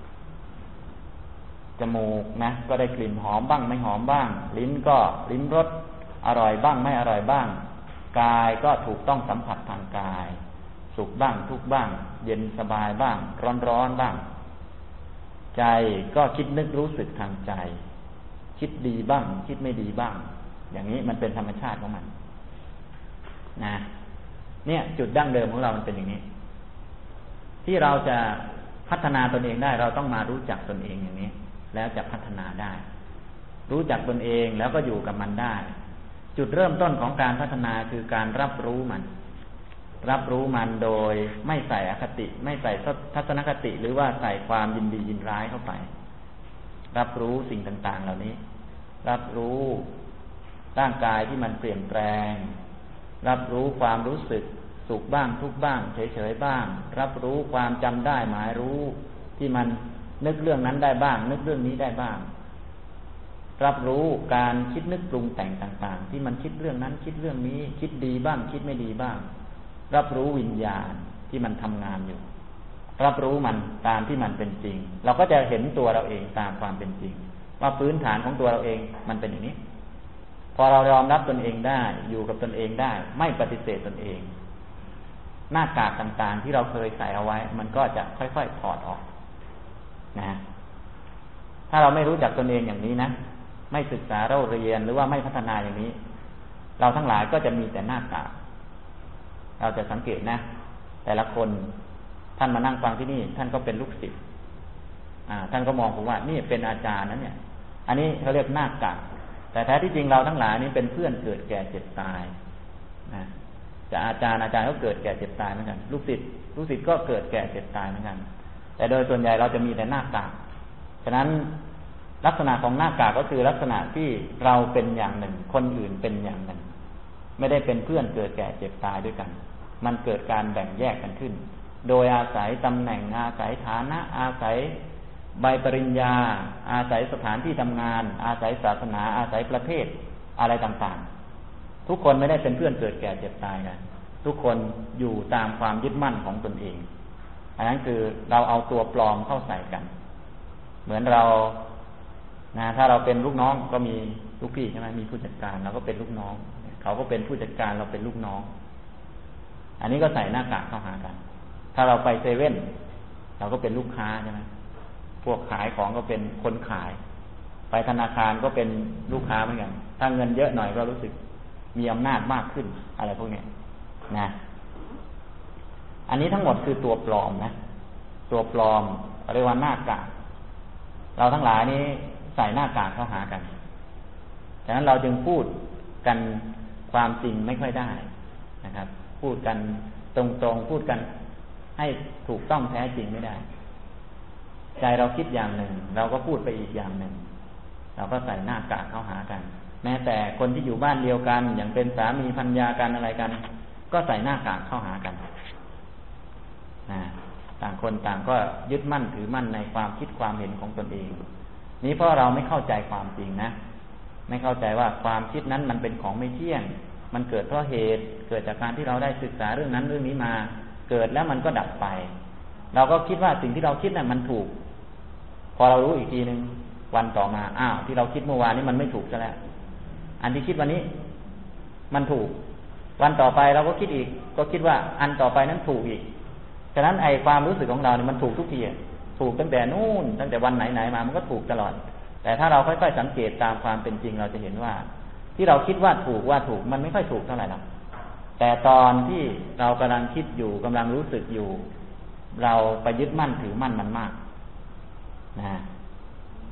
จมูกนะก็ได้กลิ่นหอมบ้างไม่หอมบ้างลิ้นก็ลิ้มรสอร่อยบ้างไม่อร่อยบ้างกายก็ถูกต้องสัมผัสทางกายสุขบ้างทุกข์บ้างเย็นสบายบ้างร้อนร้อนบ้างใจก็คิดนึกรู้สึกทางใจคิดดีบ้างคิดไม่ดีบ้างอย่างนี้มันเป็นธรรมชาติของมันนะเนี่ยจุดดั้งเดิมของเรามันเป็นอย่างนี้ที่เราจะพัฒนาตนเองได้เราต้องมารู้จักตนเองอย่างนี้แล้วจะพัฒนาได้รู้จักตนเองแล้วก็อยู่กับมันได้จุดเริ่มต้นของการพัฒนาคือการรับรู้มันรับรู้มันโดยไม่ใส่อคติไม่ใส่ทัศนคติหรือว่าใส่ความยินดียินร้ายเข้าไปรับรู้สิ่งต่างๆเหล่านี้รับรู้ร่างกายที่มันเปลี่ยนแปลงรับรู้ความรู้สึกสุขบ้างทุกข์บ้างเฉยๆบ้างรับรู้ความจำได้หมายรู้ที่มันนึกเรื่องนั้นได้บ้างนึกเรื่องนี้ได้บ้างรับรู้การคิดนึกปรุงแต่งต่างๆที่มันคิดเรื่องนั้นคิดเรื่องนี้คิดดีบ้างคิดไม่ดีบ้างรับรู้วิญญาณที่มันทำงานอยู่รับรู้มันตามที่มันเป็นจริงเราก็จะเห็นตัวเราเองตามความเป็นจริงว่าพื้นฐานของตัวเราเองมันเป็นอย่างนี้พอเรายอมรับตนเองได้อยู่กับตนเองได้ไม่ปฏิเสธตนเองหน้ากากต่างๆที่เราเคยใส่เอาไว้มันก็จะค่อยๆถอดออกนะถ้าเราไม่รู้จักตนเองอย่างนี้นะไม่ศึกษาเราเรียนหรือว่าไม่พัฒนาอย่างนี้เราทั้งหลายก็จะมีแต่หน้ากากเราจะสังเกตนะแต่ละคนท่านมานั่งฟังที่นี่ท่านก็เป็นลูกศิษย์ท่านก็มองผมว่านี่เป็นอาจารย์นั้นเนี่ยอันนี้เขาเรียกหน้ากากแต่แท้ที่จริงเราทั้งหลายนี้เป็นเพื่อนเกิดแก่เจ็บตายนะจะอาจารย์อาจารย์ก็เกิดแก่เจ็บตายเหมือนกันลูกศิษย์ลูกศิษย์ก็เกิดแก่เจ็บตายเหมือนกันแต่โดยส่วนใหญ่เราจะมีแต่หน้ากากฉะนั้นลักษณะของหน้ากากก็คือลักษณะที่เราเป็นอย่างหนึ่งคนอื่นเป็นอย่างหนึ่งไม่ได้เป็นเพื่อนเกิดแก่เจ็บตายด้วยกันมันเกิดการแบ่งแยกกันขึ้นโดยอาศัยตำแหน่งอาศัยฐานะอาศัยใบปริญญาอาศัยสถานที่ทำงานอาศัยศาสนาอาศัยประเทศอะไรต่างๆทุกคนไม่ได้เป็นเพื่อนเกิดแก่เจ็บตายกันทุกคนอยู่ตามความยึดมั่นของตนเองอันนั้นคือเราเอาตัวปลอมเข้าใส่กันเหมือนเรานะถ้าเราเป็นลูกน้องก็มีลูกพี่ใช่ไหมมีผู้จัดการเราก็เป็นลูกน้องเขาก็เป็นผู้จัดการเราเป็นลูกน้องอันนี้ก็ใส่หน้ากากเข้าหากันถ้าเราไปเซเว่นเราก็เป็นลูกค้าใช่ไหมพวกขายของก็เป็นคนขายไปธนาคารก็เป็นลูกค้าเหมือนกันถ้าเงินเยอะหน่อยก็รู้สึกมีอำนาจมากขึ้นอะไรพวกนี้นะอันนี้ทั้งหมดคือตัวปลอมนะตัวปลอมเรียกว่าหน้ากากเราทั้งหลายนี้ใส่หน้ากากเข้าหากันฉะนั้นเราจึงพูดกันความจริงไม่ค่อยได้นะครับพูดกันตรงๆพูดกันให้ถูกต้องแท้จริงไม่ได้ใจเราคิดอย่างหนึ่งเราก็พูดไปอีกอย่างหนึ่งเราก็ใส่หน้ากากเข้าหากันแม้แต่คนที่อยู่บ้านเดียวกันอย่างเป็นสามีภรรยากันอะไรกันก็ใส่หน้ากากเข้าหากันนะต่างคนต่างก็ยึดมั่นถือมั่นในความคิดความเห็นของตนเองนี้เพราะเราไม่เข้าใจความจริงนะไม่เข้าใจว่าความคิดนั้นมันเป็นของไม่เที่ยงมันเกิดเพราะเหตุเกิดจากการที่เราได้ศึกษาเรื่องนั้นเรื่องนี้มาเกิดแล้วมันก็ดับไปเราก็คิดว่าสิ่งที่เราคิดน่ะมันถูกพอเรารู้อีกทีนึงวันต่อมาอ้าวที่เราคิดเมื่อวานนี้มันไม่ถูกซะแล้วอันที่คิดวันนี้มันถูกวันต่อไปเราก็คิดอีกก็คิดว่าอันต่อไปนั้นถูกอีกฉะนั้นไอ้ความรู้สึกของเราเนี่ยมันถูกทุกทีถูกตั้งแต่นู่นตั้งแต่วันไหนๆมามันก็ถูกตลอดแต่ถ้าเราค่อยๆสังเกตตามความเป็นจริงเราจะเห็นว่าที่เราคิดว่าถูกว่าถูกมันไม่ค่อยถูกเท่าไหร่หรอกแต่ตอนที่เรากำลังคิดอยู่กำลังรู้สึกอยู่เราไปยึดมั่นถือมั่นมันมากนะ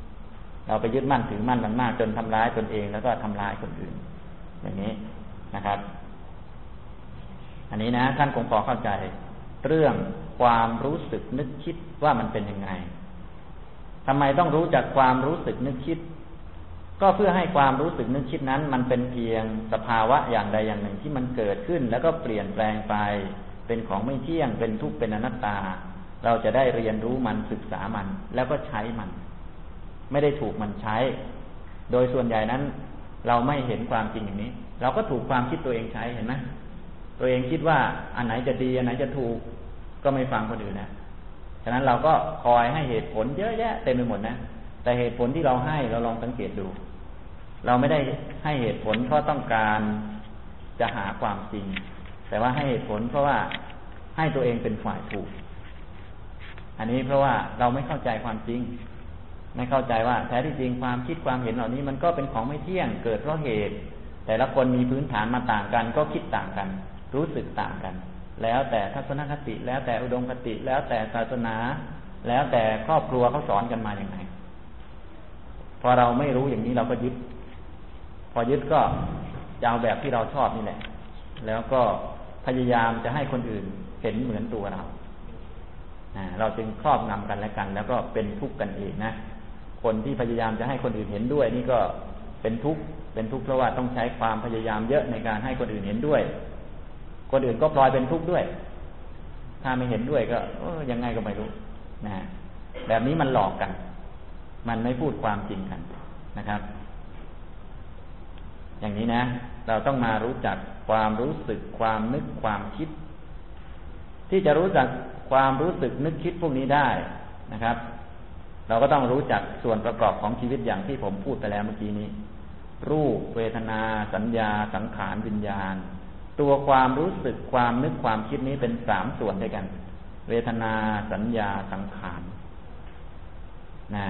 เราไปยึดมั่นถือมั่นมันมากจนทำร้ายตนเองแล้วก็ทำร้ายคนอื่นอย่างนี้นะครับอันนี้นะท่านคงพอเข้าใจเรื่องความรู้สึกนึกคิดว่ามันเป็นยังไงทำไมต้องรู้จักความรู้สึกนึกคิดก็เพื่อให้ความรู้สึกนึกคิดนั้นมันเป็นเพียงสภาวะอย่างใดอย่างหนึ่งที่มันเกิดขึ้นแล้วก็เปลี่ยนแปลงไปเป็นของไม่เที่ยงเป็นทุกข์เป็นอนัตตาเราจะได้เรียนรู้มันศึกษามันแล้วก็ใช้มันไม่ได้ถูกมันใช้โดยส่วนใหญ่นั้นเราไม่เห็นความจริงอย่างนี้เราก็ถูกความคิดตัวเองใช้เห็นไหมตัวเองคิดว่าอันไหนจะดีอันไหนจะถูกก็ไม่ฟังคนอื่นนะฉะนั้นเราก็คอยให้เหตุผลเยอะแยะเต็มไปหมดนะแต่เหตุผลที่เราให้เราลองสังเกตดูเราไม่ได้ให้เหตุผลเพราะต้องการจะหาความจริงแต่ว่าให้เหตุผลเพราะว่าให้ตัวเองเป็นฝ่ายถูกอันนี้เพราะว่าเราไม่เข้าใจความจริงไม่เข้าใจว่าแท้ที่จริงความคิดความเห็นเหล่านี้มันก็เป็นของไม่เที่ยงเกิดเพราะเหตุแต่ละคนมีพื้นฐานมาต่างกันก็คิดต่างกันรู้สึกต่างกันแล้วแต่ทัศนคติแล้วแต่อุดมคติแล้วแต่ศาสนาแล้วแต่ครอบครัวเขาสอนกันมาอย่างไรพอเราไม่รู้อย่างนี้เราก็ยึดพอยึดก็จะเอาแบบที่เราชอบนี่แหละแล้วก็พยายามจะให้คนอื่นเห็นเหมือนตัวเราเราจึงครอบงำกันและกันแล้วก็เป็นทุกข์กันเองนะคนที่พยายามจะให้คนอื่นเห็นด้วยนี่ก็เป็นทุกข์เป็นทุกข์เพราะว่าต้องใช้ความพยายามเยอะในการให้คนอื่นเห็นด้วยคนอื่นก็พลอยเป็นทุกข์ด้วยถ้าไม่เห็นด้วยก็เออยังไงก็ไม่รู้นะแบบนี้มันหลอกกันมันไม่พูดความจริงกันนะครับอย่างนี้นะเราต้องมารู้จักความรู้สึกความนึกความคิดที่จะรู้จักความรู้สึกนึกคิดพวกนี้ได้นะครับเราก็ต้องรู้จักส่วนประกอบของชีวิตอย่างที่ผมพูดไปแล้วเมื่อกี้นี้รูปเวทนาสัญญาสังขารวิญญาณตัวความรู้สึกความนึกความคิดนี้เป็นสามส่วนด้วยกันเวทนาสัญญาสังขารนะ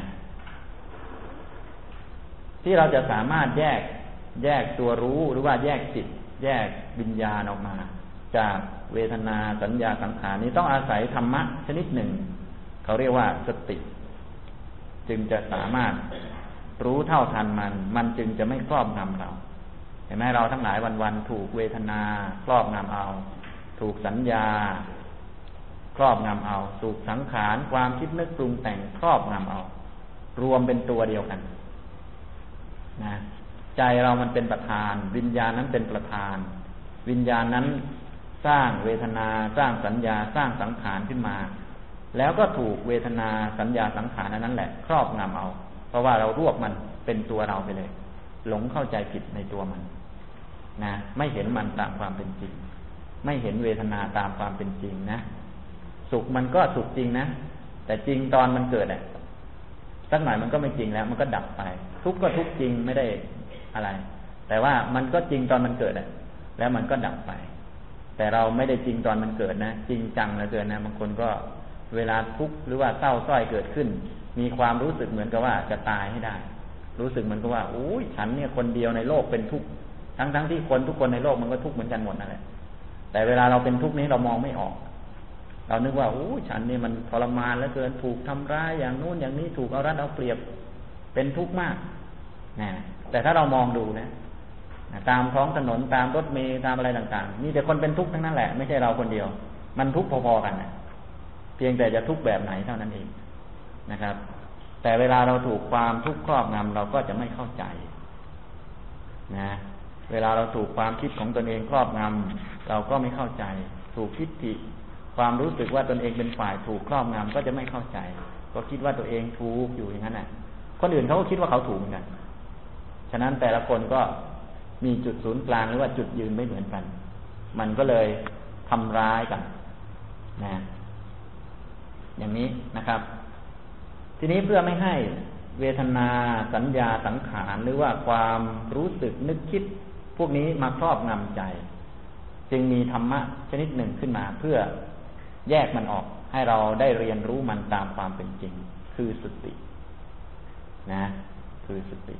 ที่เราจะสามารถแยกแยกตัวรู้หรือว่าแยกจิตแยกวิญญาณออกมาจากเวทนาสัญญาสังขารนี้ต้องอาศัยธรรมะชนิดหนึ่งเขาเรียกว่าสติจึงจะสามารถรู้เท่าทันมันมันจึงจะไม่ครอบงำเราเห็นไหมเราทั้งหลายวันๆถูกเวทนาครอบงำเอาถูกสัญญาครอบงำเอาถูกสังขารความคิดนึกปรุงแต่งครอบงำเอารวมเป็นตัวเดียวกันนะใจเรามันเป็นประธานวิญญาณนั้นเป็นประธานวิญญาณนั้นสร้างเวทนาสร้างสัญญาสร้างสังขารขึ้นมาแล้วก็ถูกเวทนาสัญญาสังขารนั้นแหละครอบงำเอาเพราะว่าเรารวบมันเป็นตัวเราไปเลยหลงเข้าใจผิดในตัวมันนะไม่เห็นมันตามความเป็นจริงไม่เห็นเวทนาตามความเป็นจริงนะสุขมันก็สุขจริงนะแต่จริงตอนมันเกิดอ่ะสักหน่อยมันก็ไม่จริงแล้วมันก็ดับไปทุกข์ก็ทุกข์จริงไม่ได้อะไรแต่ว่ามันก็จริงตอนมันเกิดอ่ะแล้วมันก็ดับไปแต่เราไม่ได้จริงตอนมันเกิดนะจริงจังเหลือเกินนะบางคนก็เวลาทุกข์หรือว่าเศร้าส้อยเกิดขึ้นมีความรู้สึกเหมือนกับว่าจะตายให้ได้รู้สึกเหมือนกับว่าโอ้ยฉันเนี่ยคนเดียวในโลกเป็นทุกข์ทั้งทั้งที่คนทุกคนในโลกมันก็ทุกข์เหมือนกันหมดนั่นแหละแต่เวลาเราเป็นทุกข์นี้เรามองไม่ออกเรานึกว่าโอ้ยฉันเนี่ยมันทรมานเหลือเกินถูกทำร้ายอย่างนู้นอย่างนี้ถูกเอารัดเอาเปรียบเป็นทุกข์มากนะแต่ถ้าเรามองดูนะตามท้องถนนตามรถเมล์ตามอะไรต่างๆมีแต่คนเป็นทุกข์ทั้งนั้นแหละไม่ใช่เราคนเดียวมันทุกข์พอๆกันนะเพียงแต่จะทุกข์แบบไหนเท่านั้นเองนะครับแต่เวลาเราถูกความทุกข์ครอบงำเราก็จะไม่เข้าใจนะเวลาเราถูกความคิดของตนเองครอบงำเราก็ไม่เข้าใจถูกทิฏฐิความรู้สึกว่าตนเองเป็นฝ่ายถูกครอบงำก็จะไม่เข้าใจก็คิดว่าตัวเองถูกอยู่อย่างนั้นน่ะคนอื่นเขาก็คิดว่าเขาถูกเหมือนกันฉะนั้นแต่ละคนก็มีจุดศูนย์กลางหรือว่าจุดยืนไม่เหมือนกันมันก็เลยทำร้ายกันนะอย่างนี้นะครับทีนี้เพื่อไม่ให้เวทนาสัญญาสังขารหรือว่าความรู้สึกนึกคิดพวกนี้มาครอบงำใจจึงมีธรรมะชนิดหนึ่งขึ้นมาเพื่อแยกมันออกให้เราได้เรียนรู้มันตามความเป็นจริงคือสตินะคือสติ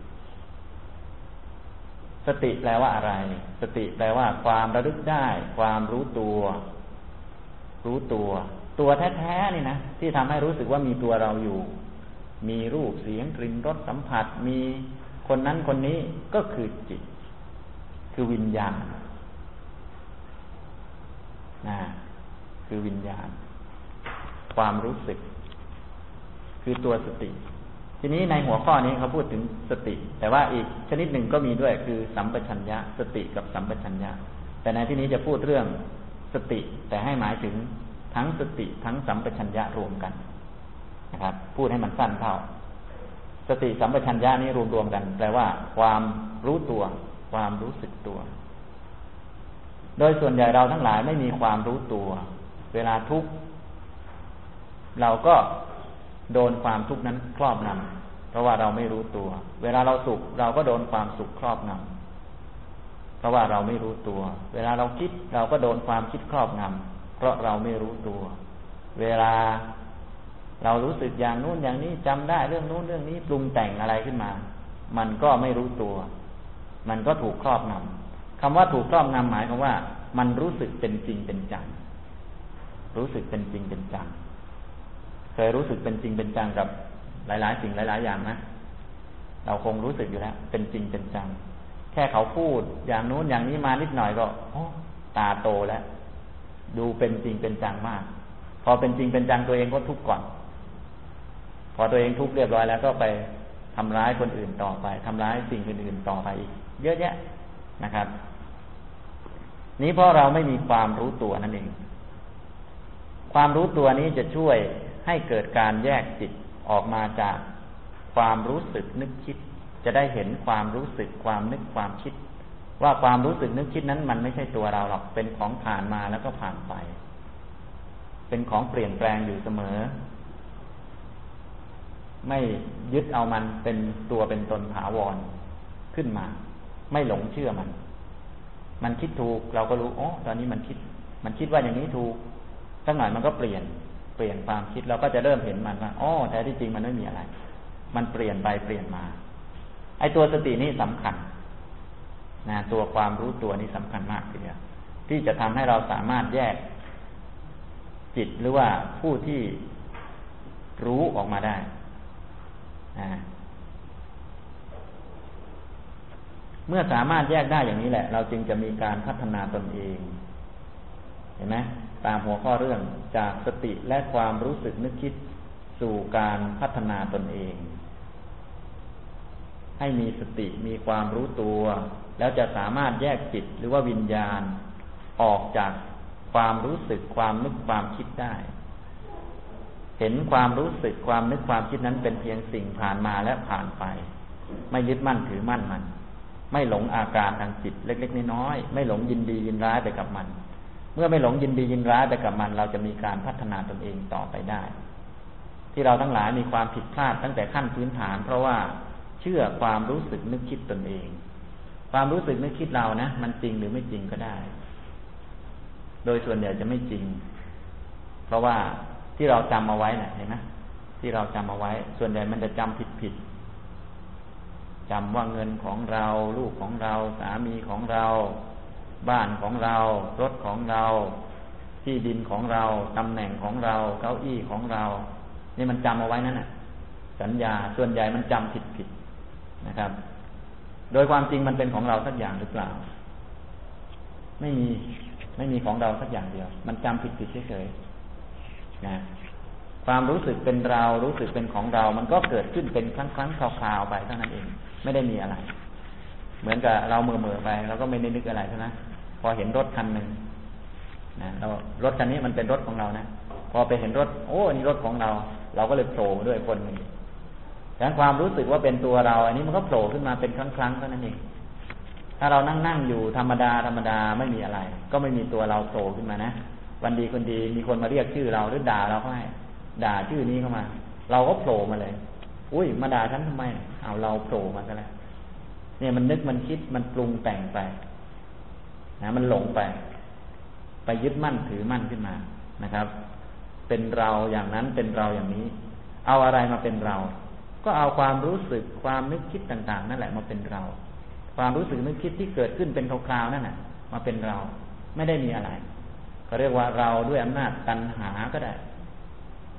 สติแปลว่าอะไรสติแปลว่าความระลึกได้ความรู้ตัวรู้ตัวตัวแท้ๆนี่นะที่ทำให้รู้สึกว่ามีตัวเราอยู่มีรูปเสียงกลิ่นรสสัมผัสมีคนนั้นคนนี้ก็คือจิตคือวิญญาณนะคือวิญญาณความรู้สึกคือตัวสติทีนี้ในหัวข้อนี้เขาพูดถึงสติแต่ว่าอีกชนิดหนึ่งก็มีด้วยคือสัมปชัญญะสติกับสัมปชัญญะแต่ในที่นี้จะพูดเรื่องสติแต่ให้หมายถึงทั้งสติทั้งสัมปชัญญะรวมกันนะครับพูดให้มันสั้นเท่าสติสัมปชัญญะนี้รวมๆกันแปลว่าความรู้ตัวความรู้สึกตัวโดยส่วนใหญ่เราทั้งหลายไม่มีความรู้ตัวเวลาทุกข์เราก็โดนความทุกข์นั้นครอบงำเพราะว่าเราไม่รู้ตัวเวลาเราสุขเราก็โดนความสุขครอบงำเพราะว่าเราไม่รู้ตัวเวลาเราคิดเราก็โดนความคิดครอบงำเพราะเราไม่รู้ตัวเวลาเรารู้สึกอย่างนู้นอย่างนี้จำได้เรื่องนู้นเรื่องนี้ปรุงแต่งอะไรขึ้นมามันก็ไม่รู้ตัวมันก็ถูกครอบงำคำว่าถูกครอบงำหมายความว่ามันรู้สึกเป็นจริงเป็นจังรู้สึกเป็นจริงเป็นจังเคยรู้สึกเป็นจริงเป็นจังกับหลายๆสิ่งหลายๆอย่างนะเราคงรู้สึกอยู่แล้วเป็นจริงเป็นจังแค่เขาพูดอย่างนู้นอย่างนี้มานิดหน่อยก็โอ้ตาโตแล้วดูเป็นจริงเป็นจังมากพอเป็นจริงเป็นจังตัวเองก็ทุกข์ก่อนพอตัวเองทุกข์เรียบร้อยแล้วก็ไปทำร้ายคนอื่นต่อไปทำร้ายสิ่งอื่นๆต่อไปอีกเยอะแยะนะครับนี้เพราะเราไม่มีความรู้ตัวนั่นเองความรู้ตัวนี้จะช่วยให้เกิดการแยกจิตออกมาจากความรู้สึกนึกคิดจะได้เห็นความรู้สึกความนึกความคิดว่าความรู้สึกนึกคิดนั้นมันไม่ใช่ตัวเราหรอกเป็นของผ่านมาแล้วก็ผ่านไปเป็นของเปลี่ยนแปลงอยู่เสมอไม่ยึดเอามันเป็นตัวเป็นตนถาวรขึ้นมาไม่หลงเชื่อมันมันคิดถูกเราก็รู้อ๋อตอนนี้มันคิดมันคิดว่าอย่างนี้ถูกสักหน่อยมันก็เปลี่ยนเปลี่ยนความคิดเราก็จะเริ่มเห็นมันว่าอ๋อแท้ที่จริงมันไม่มีอะไรมันเปลี่ยนไปเปลี่ยนมาไอ้ตัวสตินี่สำคัญนะตัวความรู้ตัวนี้สำคัญมากทีเดียวที่จะทำให้เราสามารถแยกจิตหรือว่าผู้ที่รู้ออกมาได้นะเมื่อสามารถแยกได้อย่างนี้แหละเราจึงจะมีการพัฒนาตนเองเห็นไหมตามหัวข้อเรื่องจากสติและความรู้สึกนึกคิดสู่การพัฒนาตนเองให้มีสติมีความรู้ตัวแล้วจะสามารถแยกจิตหรือว่าวิญญาณออกจากความรู้สึกความนึกความคิดได้เห็นความรู้สึกความนึกความคิดนั้นเป็นเพียงสิ่งผ่านมาและผ่านไปไม่ยึดมั่นถือมั่นมันไม่หลงอาการทางจิตเล็กๆน้อยๆไม่หลงยินดียินร้ายไปกับมันเมื่อไม่หลงยินดียินร้ายไปกับมันเราจะมีการพัฒนาตนเองต่อไปได้ที่เราทั้งหลายมีความผิดพลาดตั้งแต่ขั้นพื้นฐานเพราะว่าเชื่อความรู้สึกนึกคิดตนเองความรู้สึกนึกคิดเรานะมันจริงหรือไม่จริงก็ได้โดยส่วนใหญ่จะไม่จริงเพราะว่าที่เราจำเอาไว้นะเห็นไหมที่เราจำเอาไว้ส่วนใหญ่มันจะจำผิดผิดจำว่าเงินของเราลูกของเราสามีของเราบ้านของเรารถของเราที่ดินของเราตำแหน่งของเราเก้าอี้ของเรานี่มันจำเอาไว้นั่นน่ะสัญญาส่วนใหญ่มันจำผิดผิดนะครับโดยความจริงมันเป็นของเราสักอย่างหรือเปล่าไม่มีไม่มีของเราสักอย่างเดียวมันจำผิดผิดเฉยๆนะความรู้สึกเป็นเรารู้สึกเป็นของเรามันก็เกิดขึ้นเป็นครั้งครั้งคราวๆไปเท่านั้นเองไม่ได้มีอะไรเหมือนกับเราเมื่อเมื่อไปเราก็ไม่ได้นึกอะไรใช่ไหมพอเห็นรถคันหนึ่งนะเรารถคันนี้มันเป็นรถของเรานะพอไปเห็นรถโอ้อันนี้รถของเราเราก็เลยโผล่ด้วยคนหนึ่งดังนั้นความรู้สึกว่าเป็นตัวเราอันนี้มันก็โผล่ขึ้นมาเป็นครั้งครั้งเท่านั้นเองถ้าเรานั่งนั่งอยู่ธรรมดาธรรมดาไม่มีอะไรก็ไม่มีตัวเราโผล่ขึ้นมานะวันดีคนดีมีคนมาเรียกชื่อเราหรือด่าเราก็ให้ด่าชื่อนี้เข้ามาเราก็โผล่มาเลยอุ้ยมาด่าฉันทำไมเอาเราโผล่มาซะแล้วเนี่ยมันนึกมันคิดมันปรุงแต่งไปนะมันหลงไปไปยึดมั่นถือมั่นขึ้นมานะครับเป็นเราอย่างนั้นเป็นเราอย่างนี้เอาอะไรมาเป็นเราก็เอาความรู้สึกความนึกคิดต่างๆนั่นแหละมาเป็นเราความรู้สึกนึกคิดที่เกิดขึ้นเป็นคราวๆนั่นแหละมาเป็นเราไม่ได้มีอะไรเขาเรียกว่าเราด้วยอำนาจตัณหาก็ได้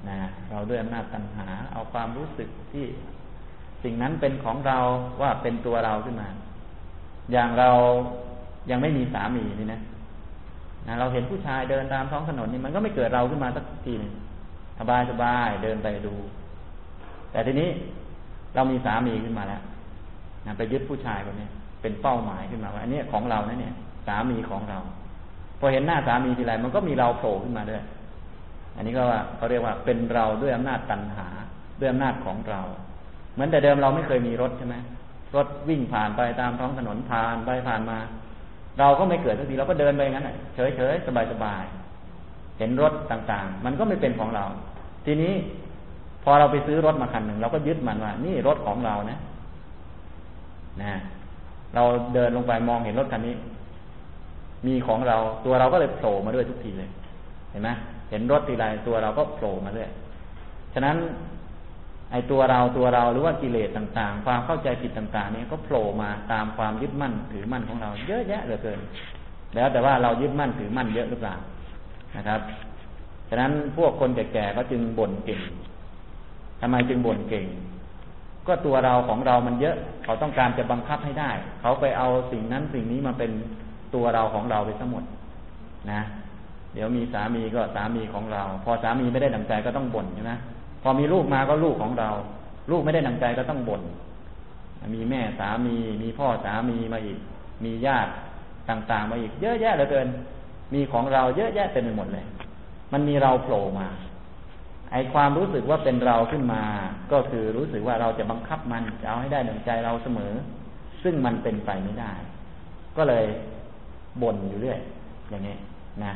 นะเราด้วยอำนาจตัณหาเอาความรู้สึกที่สิ่งนั้นเป็นของเราว่าเป็นตัวเราขึ้นมาอย่างเรายังไม่มีสามีนี่นะนะเราเห็นผู้ชายเดินตามท้องถนนนี่มันก็ไม่เกิดเราขึ้นมาสักทีนึงสบายสบายเดินไปดูแต่ทีนี้เรามีสามีขึ้นมาแล้วนะไปยึดผู้ชายคนนี้เป็นเป้าหมายขึ้นมาว่าอันนี้ของเรานะเนี่ยสามีของเราพอเห็นหน้าสามีทีไรมันก็มีเราโผล่ขึ้นมาด้วยอันนี้ก็ว่าเขาเรียกว่าเป็นเราด้วยอำนาจตัณหาด้วยอำนาจของเราเหมือนแต่เดิมเราไม่เคยมีรถใช่ไหมรถวิ่งผ่านไปตามท้องถนนผ่านไปผ่านมาเราก็ไม่เกิดสักทีเราก็เดินไปงั้นเฉยเฉยสบายสบายเห็นรถต่างๆมันก็ไม่เป็นของเราทีนี้พอเราไปซื้อรถมาคันหนึ่งเราก็ยึดมันว่านี่รถของเรานะนะเราเดินลงไปมองเห็นรถคันนี้มีของเราตัวเราก็เลยโผล่มาด้วยทุกทีเลยเห็นไหมเห็นรถทีไรตัวเราก็โผล่มาด้วยฉะนั้นไอ้ตัวเราตัวเราหรือว่ากิเลสต่างๆความเข้าใจผิดต่างๆนี่ก็โผล่มาตามความยึดมั่นถือมั่นของเราเยอะแยะเหลือเกินแล้วแต่ว่าเรายึดมั่นถือมั่นเยอะหรือเปล่านะครับฉะนั้นพวกคนแก่ๆก็จึงบ่นเก่งทำไมจึงบ่นเก่งก็ตัวเราของเรามันเยอะเขาต้องการจะบังคับให้ได้เขาไปเอาสิ่งนั้นสิ่งนี้มาเป็นตัวเราของเราไปทั้งหมดนะเดี๋ยวมีสามีก็สามีของเราพอสามีไม่ได้ดั่งใจก็ต้องบ่นใช่ไหมพอมีลูกมาก็ลูกของเราลูกไม่ได้ดั่งใจก็ต้องบ่นมีแม่สามีมีพ่อสามีมาอีกมีญาติต่างๆมาอีกเยอะแยะเหลือเกินมีของเราเยอะแยะเต็มไปหมดเลยมันมีเราโผล่มาไอ้ความรู้สึกว่าเป็นเราขึ้นมาก็คือรู้สึกว่าเราจะบังคับมันจะเอาให้ได้ดั่งใจเราเสมอซึ่งมันเป็นไปไม่ได้ก็เลยบ่นอยู่เรื่อยอย่างนี้นะ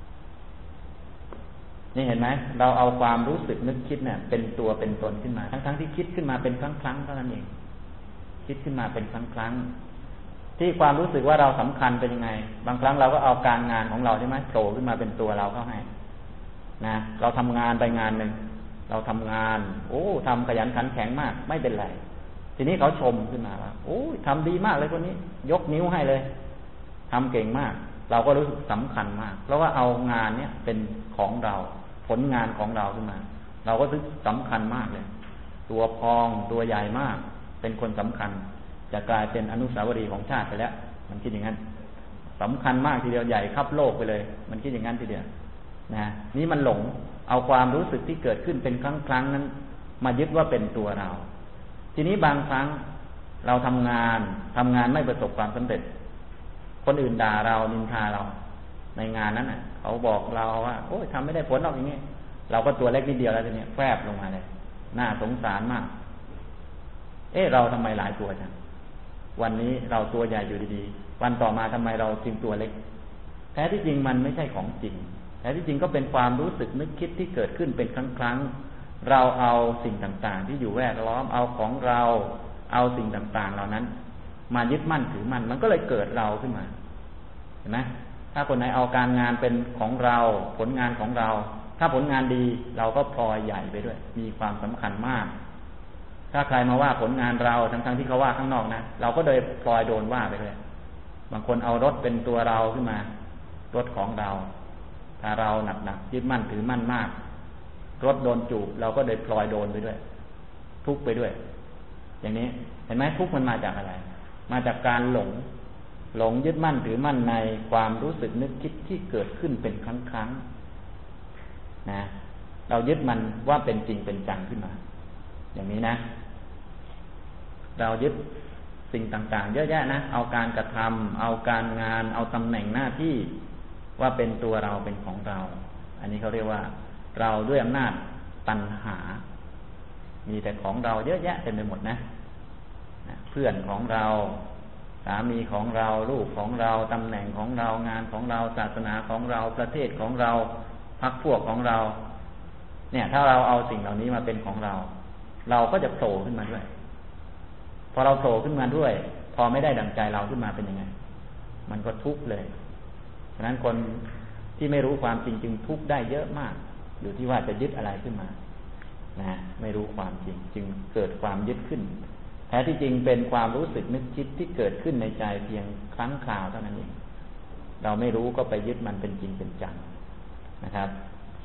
นี่เห็นไหมเราเอาความรู้สึกนึกคิดเนี่ยเป็นตัวเป็นตนขึ้นมาทั้งๆที่คิดขึ้นมาเป็นครั้งๆเท่านั้นเองคิดขึ้นมาเป็นครั้งๆที่ความรู้สึกว่าเราสำคัญเป็นยังไงบางครั้งเราก็เอาการงานของเราใช่ไหมโผล่ขึ้นมาเป็นตัวเราเข้าให้นะเราทำงานไปงานหนึ่งเราทำงานโอ้ทำขยันขันแข็งมากไม่เป็นไรทีนี้เขาชมขึ้นมาว่าโอ้ทำดีมากเลยคนนี้ยกนิ้วให้เลยทำเก่งมากเราก็รู้สึกสำคัญมากเพราะว่าเอางานเนี้ยเป็นของเราผลงานของเราขึ้นมาเราก็รู้สึกสำคัญมากเลยตัวพองตัวใหญ่มากเป็นคนสำคัญจะกลายเป็นอนุสาวรีย์ของชาติไปแล้วมันคิดอย่างนั้นสำคัญมากทีเดียวใหญ่คับโลกไปเลยมันคิดอย่างนั้นทีเดียวนะนี่มันหลงเอาความรู้สึกที่เกิดขึ้นเป็นครั้งครั้งนั้นมายึดว่าเป็นตัวเราทีนี้บางครั้งเราทำงานทำงานไม่ประสบความสำเร็จคนอื่นด่าเรานินทาเราในงานนั้นน่ะเขาบอกเราว่าโอ้ยทำไม่ได้ผลหรอกอย่างนี้เราก็ตัวเล็กนิดเดียวแล้วทีนี้แฝบลงมาเลยน่าสงสารมากเอ๊ะเราทำไมหลายตัวจังวันนี้เราตัวใหญ่อยู่ดีๆวันต่อมาทำไมเราจึงตัวเล็กแท้ที่จริงมันไม่ใช่ของจริงแท้ที่จริงก็เป็นความรู้สึกนึกคิดที่เกิดขึ้นเป็นครั้งครั้งเราเอาสิ่งต่างๆที่อยู่แวดล้อมเอาของเราเอาสิ่งต่างๆเหล่านั้นมายึดมั่นถือมั่นมันก็เลยเกิดเราขึ้นมาเห็นไหมถ้าคนไหนเอาการงานเป็นของเราผลงานของเราถ้าผลงานดีเราก็พลอยใหญ่ไปด้วยมีความสำคัญมากถ้าใครมาว่าผลงานเราทั้งๆที่เขาว่าข้างนอกนะเราก็เลยพลอยโดนว่าไปด้วยบางคนเอารถเป็นตัวเราขึ้นมารถของเราถ้าเราหนักๆยึดมั่นถือมั่นมากรถโดนจูบเราก็เลยพลอยโดนไปด้วยทุกข์ไปด้วยอย่างนี้เห็นไหมทุกข์มันมาจากอะไรมาจากการหลงหลงยึดมั่นถือมั่นในความรู้สึกนึกคิดที่เกิดขึ้นเป็นครั้งครั้งนะเรายึดมันว่าเป็นจริงเป็นจังขึ้นมาอย่างนี้นะเรายึดสิ่งต่างๆเยอะแยะนะเอาการกระทำเอาการงานเอาตำแหน่งหน้าที่ว่าเป็นตัวเราเป็นของเราอันนี้เขาเรียกว่าเราด้วยอำนาจตัณหามีแต่ของเราเยอะแยะเต็มไปหมดนะเพื่อนของเราสามีของเราลูกของเราตำแหน่งของเรางานของเราศาสนาของเราประเทศของเราพรรคพวกของเราเนี่ยถ้าเราเอาสิ่งเหล่านี้มาเป็นของเราเราก็จะโผล่ขึ้นมาด้วยพอเราโผล่ขึ้นมาด้วยพอไม่ได้ดั่งใจเราขึ้นมาเป็นยังไงมันก็ทุกข์เลยฉะนั้นคนที่ไม่รู้ความจริงจึงทุกข์ได้เยอะมากอยู่ที่ว่าจะยึดอะไรขึ้นมานะไม่รู้ความจริงจึงเกิดความยึดขึ้นแท้ที่จริงเป็นความรู้สึกนึกคิดที่เกิดขึ้นในใจเพียงครั้งคราวเท่านั้นเองเราไม่รู้ก็ไปยึดมันเป็นจริงเป็นจังนะครับ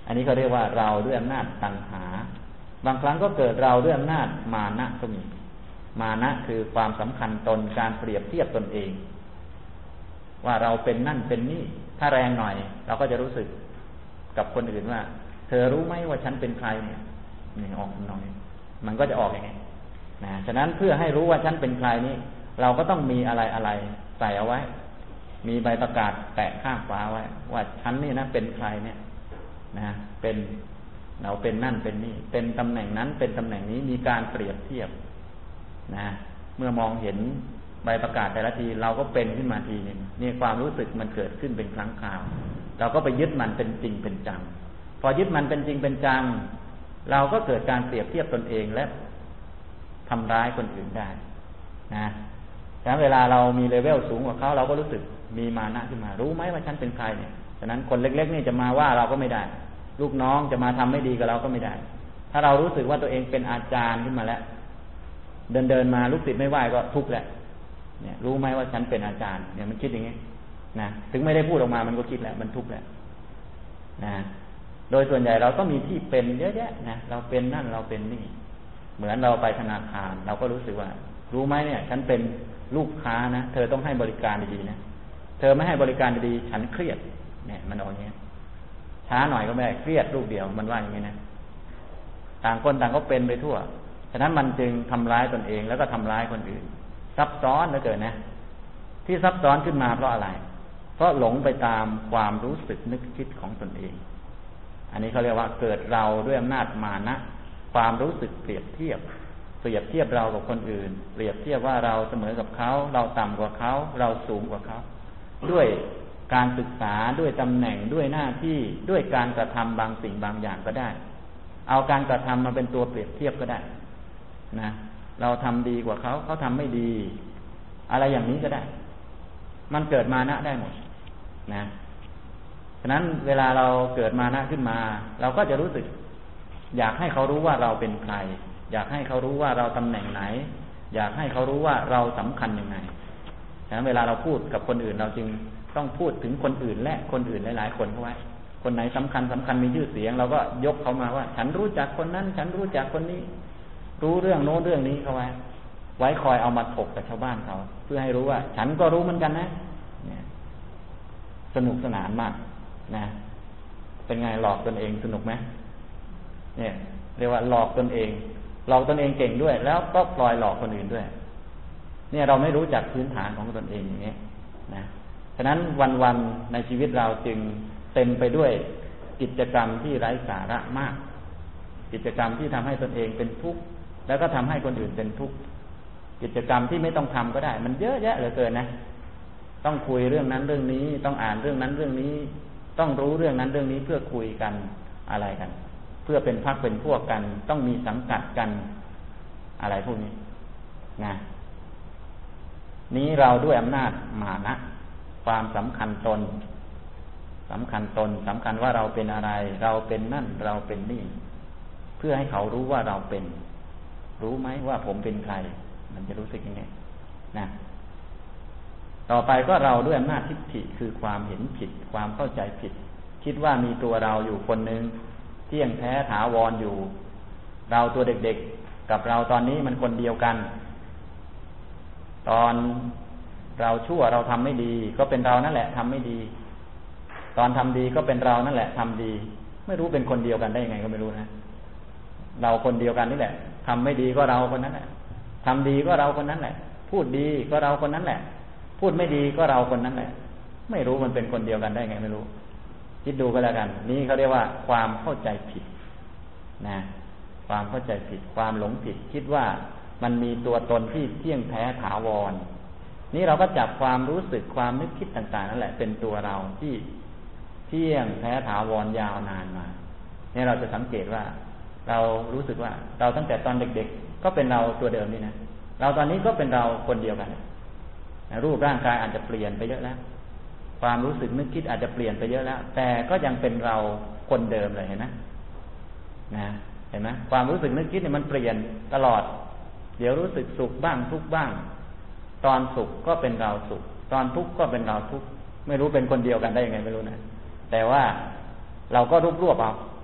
อันนี้เขาเรียกว่าเราด้วยอำนาจตัณหาบางครั้งก็เกิดเราด้วยอำนาจมานะก็มีมานะคือความสำคัญตนการเปรียบเทียบตนเองว่าเราเป็นนั่นเป็นนี่ถ้าแรงหน่อยเราก็จะรู้สึกกับคนอื่นว่าเธอรู้ไหมว่าฉันเป็นใครเนี่ยนี่ออกหน่อยมันก็จะออกอย่างไงนะฉะนั้นเพื่อให้รู้ว่าฉันเป็นใครนี่เราก็ต้องมีอะไรอะไรใส่เอาไว้มีใบประกาศแปะข้างฝาไว้ว่าฉันนี่นะเป็นใครเนี่ยนะเป็นเราเป็นนั่นเป็นนี่เป็นตำแหน่งนั้นเป็นตำแหน่งนี้มีการเปรียบเทียบนะเมื่อมองเห็นใบประกาศแต่ละทีเราก็เป็นขึ้นมาทีนึงนี่ความรู้สึกมันเกิดขึ้นเป็นครั้งคราวเราก็ไปยึดมันเป็นจริงเป็นจังพอยึดมันเป็นจริงเป็นจังเราก็เกิดการเปรียบเทียบตนเองและทำร้ายคนอื่นได้นะฉะนั้นเวลาเรามีเลเวลสูงกว่าเขาเราก็รู้สึกมีมานะขึ้นมารู้ไหมว่าฉันเป็นใครเนี่ยฉะนั้นคนเล็กๆนี่จะมาว่าเราก็ไม่ได้ลูกน้องจะมาทำไม่ดีกับเราก็ไม่ได้ถ้าเรารู้สึกว่าตัวเองเป็นอาจารย์ขึ้นมาแล้วเดินเดินมาลูกศิษย์ไม่ไหวก็ทุกข์แหละเนี่ยรู้ไหมว่าฉันเป็นอาจารย์เนี่ยมันคิดอย่างนี้นะถึงไม่ได้พูดออกมามันก็คิดแหละมันทุกข์แหละนะโดยส่วนใหญ่เราก็มีที่เป็นเยอะแยะนะเราเป็นนั่นเราเป็นนี่เหมือนเราไปธนาคารเราก็รู้สึกว่ารู้ไหมเนี่ยฉันเป็นลูกค้านะเธอต้องให้บริการดีๆนะเธอไม่ให้บริการดีๆฉันเครียดเนี่ยมันเอาอย่างนี้ช้าหน่อยก็ไม่ได้เครียดลูกเดียวมันว่าอย่างนี้นะต่างคนต่างก็เป็นไปทั่วฉะนั้นมันจึงทำร้ายตนเองแล้วก็ทำร้ายคนอื่นซับซ้อนเหลือเกินนะที่ซับซ้อนขึ้นมาเพราะอะไรเพราะหลงไปตามความรู้สึกนึกคิดของตนเองอันนี้เขาเรียกว่าเกิดเราด้วยอำนาจมานะความรู้สึกเปรียบเทียบเปรียบเทียบเรากับคนอื่นเปรียบเทียบว่าเราเสมอกับเขาเราต่ำกว่าเขาเราสูงกว่าเขาด้วยการศึกษาด้วยตำแหน่งด้วยหน้าที่ด้วยการกระทำบางสิ่งบางอย่างก็ได้เอาการกระทำมาเป็นตัวเปรียบเทียบก็ได้นะเราทำดีกว่าเขาเขาทำไม่ดีอะไรอย่างนี้ก็ได้มันเกิดมานะได้หมดนะฉะนั้นเวลาเราเกิดมานะขึ้นมาเราก็จะรู้สึกอยากให้เขารู้ว่าเราเป็นใครอยากให้เขารู้ว่าเราตำแหน่งไหนอยากให้เขารู้ว่าเราสำคัญยังไงฉะนั้นเวลาเราพูดกับคนอื่นเราจึงต้องพูดถึงคนอื่นและคนอื่นหลายๆคนเข้าไว้คนไหนสำคัญสำคัญมีชื่อเสียงเราก็ยกเขามาว่าฉันรู้จักคนนั้นฉันรู้จักคนนี้รู้เรื่องโน้นเรื่องนี้เขาไว้ไว้คอยเอามาถกกับชาวบ้านเขาเพื่อให้รู้ว่าฉันก็รู้เหมือนกันนะเนี่ยสนุกสนานมากนะเป็นไงหลอกตนเองสนุกไหมเนี่ยเรียกว่าหลอกตนเองหลอกตนเองเก่งด้วยแล้วก็ปล่อยหลอกคนอื่นด้วยเนี่ยเราไม่รู้จักพื้นฐานของตนเองอย่างนี้นะฉะนั้นวันๆในชีวิตเราจึงเต็มไปด้วยกิจกรรมที่ไร้สาระมากกิจกรรมที่ทำให้ตนเองเป็นทุกข์แล้วก็ทำให้คนอื่นเป็นทุกข์กิจกรรมที่ไม่ต้องทำก็ได้มันเยอะแยะเหลือเกินนะต้องคุยเรื่องนั้นเรื่องนี้ต้องอ่านเรื่องนั้นเรื่องนี้ต้องรู้เรื่องนั้นเรื่องนี้เพื่อคุยกันอะไรกันเพื่อเป็นพรรคเป็นพวกกันต้องมีสังกัดกันอะไรพวกนี้นะนี้เราด้วยอำนาจมานะความสำคัญตนสำคัญตนสำคัญว่าเราเป็นอะไรเราเป็นนั่นเราเป็นนี่เพื่อให้เขารู้ว่าเราเป็นรู้ไหมว่าผมเป็นใครมันจะรู้สึกยังไงนะต่อไปก็เราด้วยอำนาจทิฏฐิคือความเห็นผิดความเข้าใจผิดคิดว่ามีตัวเราอยู่คนนึงเที่ยงแท้ถาวรอยู่เราตัวเด็กๆกับเราตอนนี้มันคนเดียวกันตอนเราชั่วเราทำไม่ดีก็เป็นเรานั่นแหละทำไม่ดีตอนทำดีก็เป็นเรานั่นแหละทำดีไม่รู้เป็นคนเดียวกันได้ยังไงก็ไม่รู้นะเราคนเดียวกันนี่แหละทำไม่ดีก็เราคนนั้นแหละทำดีก็เราคนนั้นแหละพูดดีก็เราคนนั้นแหละพูดไม่ดีก็เราคนนั้นแหละไม่รู้มันเป็นคนเดียวกันได้ไงไม่รู้คิดดูก็แล้วกันนี่เขาเรียกว่าความเข้าใจผิดนะความเข้าใจผิดความหลงผิดคิดว่ามันมีตัวตนที่เที่ยงแท้ถาวรนี่เราก็จับความรู้สึกความนึกคิดต่างๆนั่นแหละเป็นตัวเราที่เที่ยงแท้ถาวรยาวนานมาเนี่ยเราจะสังเกตว่าเรารู้สึกว่าเราตั้งแต่ตอนเด็กๆก็เป็นเราตัวเดิมนี่นะเราตอนนี้ก็เป็นเราคนเดียวกันรูปร่างกายอาจจะเปลี่ยนไปเยอะแล้วความรู้สึกนึกคิดอาจจะเปลี่ยนไปเยอะแล้วแต่ก็ยังเป็นเราคนเดิมเลยเห็นไหมนะเห็นไหมความรู้สึกนึกคิดเนี่ยมันเปลี่ยนตลอดเดี๋ยวรู้สึกสุขบ้างทุกข์บ้างตอนสุขก็เป็นเราสุขตอนทุกข์ก็เป็นเราทุกข์ไม่รู้เป็นคนเดียวกันได้ยังไงไม่รู้นะแต่ว่าเราก็รวบรวบเอา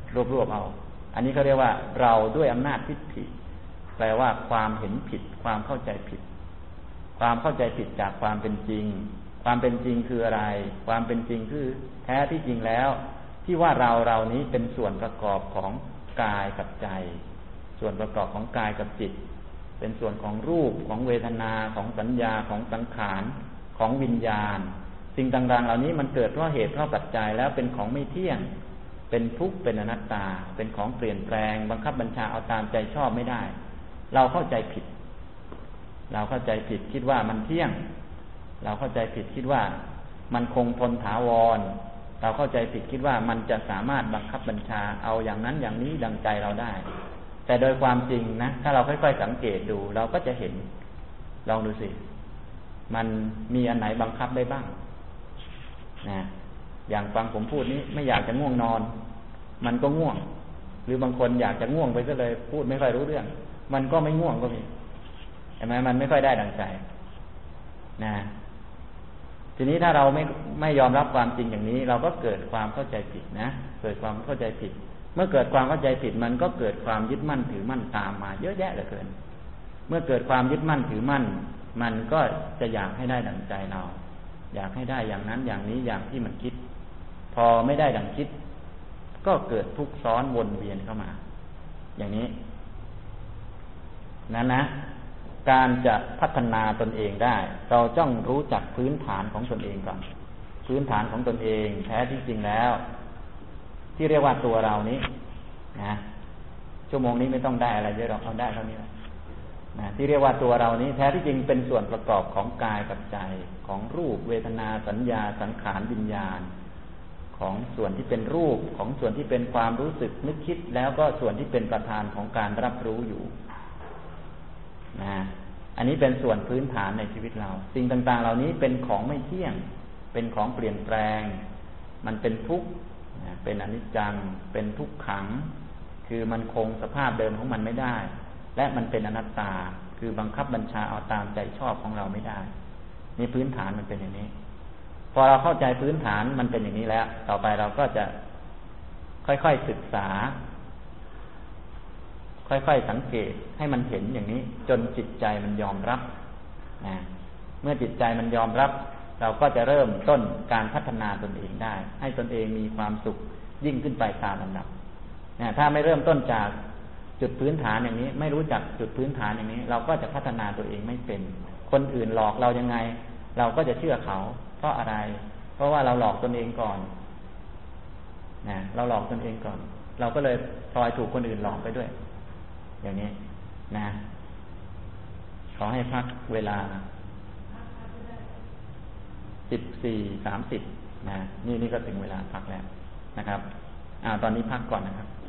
รวบรวบเอาอันนี้เขาเรียกว่าเราด้วยอำนาจทิฏฐิแปลว่าความเห็นผิดความเข้าใจผิดความเข้าใจผิดจากความเป็นจริงความเป็นจริงคืออะไรความเป็นจริงคือแท้ที่จริงแล้วที่ว่าเราเรานี้เป็นส่วนประกอบของกายกับใจส่วนประกอบของกายกับจิตเป็นส่วนของรูปของเวทนาของสัญญาของสังขารของวิญญาณสิ่งต่างๆเหล่านี้มันเกิดเพราะเหตุเพราะปัจจัยแล้วเป็นของไม่เที่ยงเป็นทุกข์เป็นอนัตตาเป็นของเปลี่ยนแปลงบังคับบัญชาเอาตามใจชอบไม่ได้เราเข้าใจผิดเราเข้าใจผิดคิดว่ามันเที่ยงเราเข้าใจผิดคิดว่ามันคงทนถาวรเราเข้าใจผิดคิดว่ามันจะสามารถบังคับบัญชาเอาอย่างนั้นอย่างนี้ดังใจเราได้แต่โดยความจริงนะถ้าเราค่อยๆสังเกตดูเราก็จะเห็นลองดูสิมันมีอันไหนบังคับได้บ้างนะอย่างฟังผมพูดนี้ไม่อยากจะง่วงนอนมันก็ง่วงหรือบางคนอยากจะง่วงไปซะเลยพูดไม่ค่อยรู้เรื่องมันก็ไม่ง่วงก็มีเห็นไหมมันไม่ค่อยได้ดังใจนะทีนี้ถ้าเราไม่ไม่ยอมรับความจริงอย่างนี้เราก็เกิดความเข้าใจผิดนะเกิดความเข้าใจผิดเมื่อเกิดความเข้าใจผิดมันก็เกิดความยึดมั่นถือมั่นตามมาเยอะแยะเหลือเกินเมื่อเกิดความยึดมั่นถือมั่นมันก็จะอยากให้ได้ดังใจเราอยากให้ได้อย่างนั้นอย่างนี้อย่างที่มันคิดพอไม่ได้ดังคิดก็เกิดทุกข์ซ้อนวนเวียนเข้ามาอย่างนี้นั้นนะการจะพัฒนาตนเองได้เราต้องรู้จักพื้นฐานของตนเองก่อนพื้นฐานของตนเองแท้ที่จริงแล้วที่เรียกว่าตัวเรานี้นะชั่วโมงนี้ไม่ต้องได้อะไรเยอะหรอกเอาได้เท่านี้นะที่เรียกว่าตัวเรานี้แท้ที่จริงเป็นส่วนประกอบของกายกับใจของรูปเวทนาสัญญาสังขารวิญญาณของส่วนที่เป็นรูปของส่วนที่เป็นความรู้สึกนึกคิดแล้วก็ส่วนที่เป็นประธานของการรับรู้อยู่นะอันนี้เป็นส่วนพื้นฐานในชีวิตเราสิ่งต่างๆเหล่านี้เป็นของไม่เที่ยงเป็นของเปลี่ยนแปลงมันเป็นทุกข์เป็นอนิจจังเป็นทุกขังคือมันคงสภาพเดิมของมันไม่ได้และมันเป็นอนัตตาคือบังคับบัญชาเอาตามใจชอบของเราไม่ได้นี่พื้นฐานมันเป็นอย่างนี้พอเราเข้าใจพื้นฐานมันเป็นอย่างนี้แล้วต่อไปเราก็จะค่อยๆศึกษาค่อยๆสังเกตให้มันเห็นอย่างนี้จนจิตใจมันยอมรับนะเมื่อจิตใจมันยอมรับเราก็จะเริ่มต้นการพัฒนาตนเองได้ให้ตนเองมีความสุขยิ่งขึ้นไปตามลำดับนะถ้าไม่เริ่มต้นจากจุดพื้นฐานอย่างนี้ไม่รู้จักจุดพื้นฐานอย่างนี้เราก็จะพัฒนาตัวเองไม่เป็นคนอื่นหลอกเรายังไงเราก็จะเชื่อเขาเพราะอะไรเพราะว่าเราหลอกตนเองก่อนนะเราหลอกตนเองก่อนเราก็เลยพลอยถูกคนอื่นหลอกไปด้วยอย่างนี้นะขอให้พักเวลาสิบสี่สามสิบนะนี่นี่ก็ถึงเวลาพักแล้วนะครับอ่าตอนนี้พักก่อนนะครับ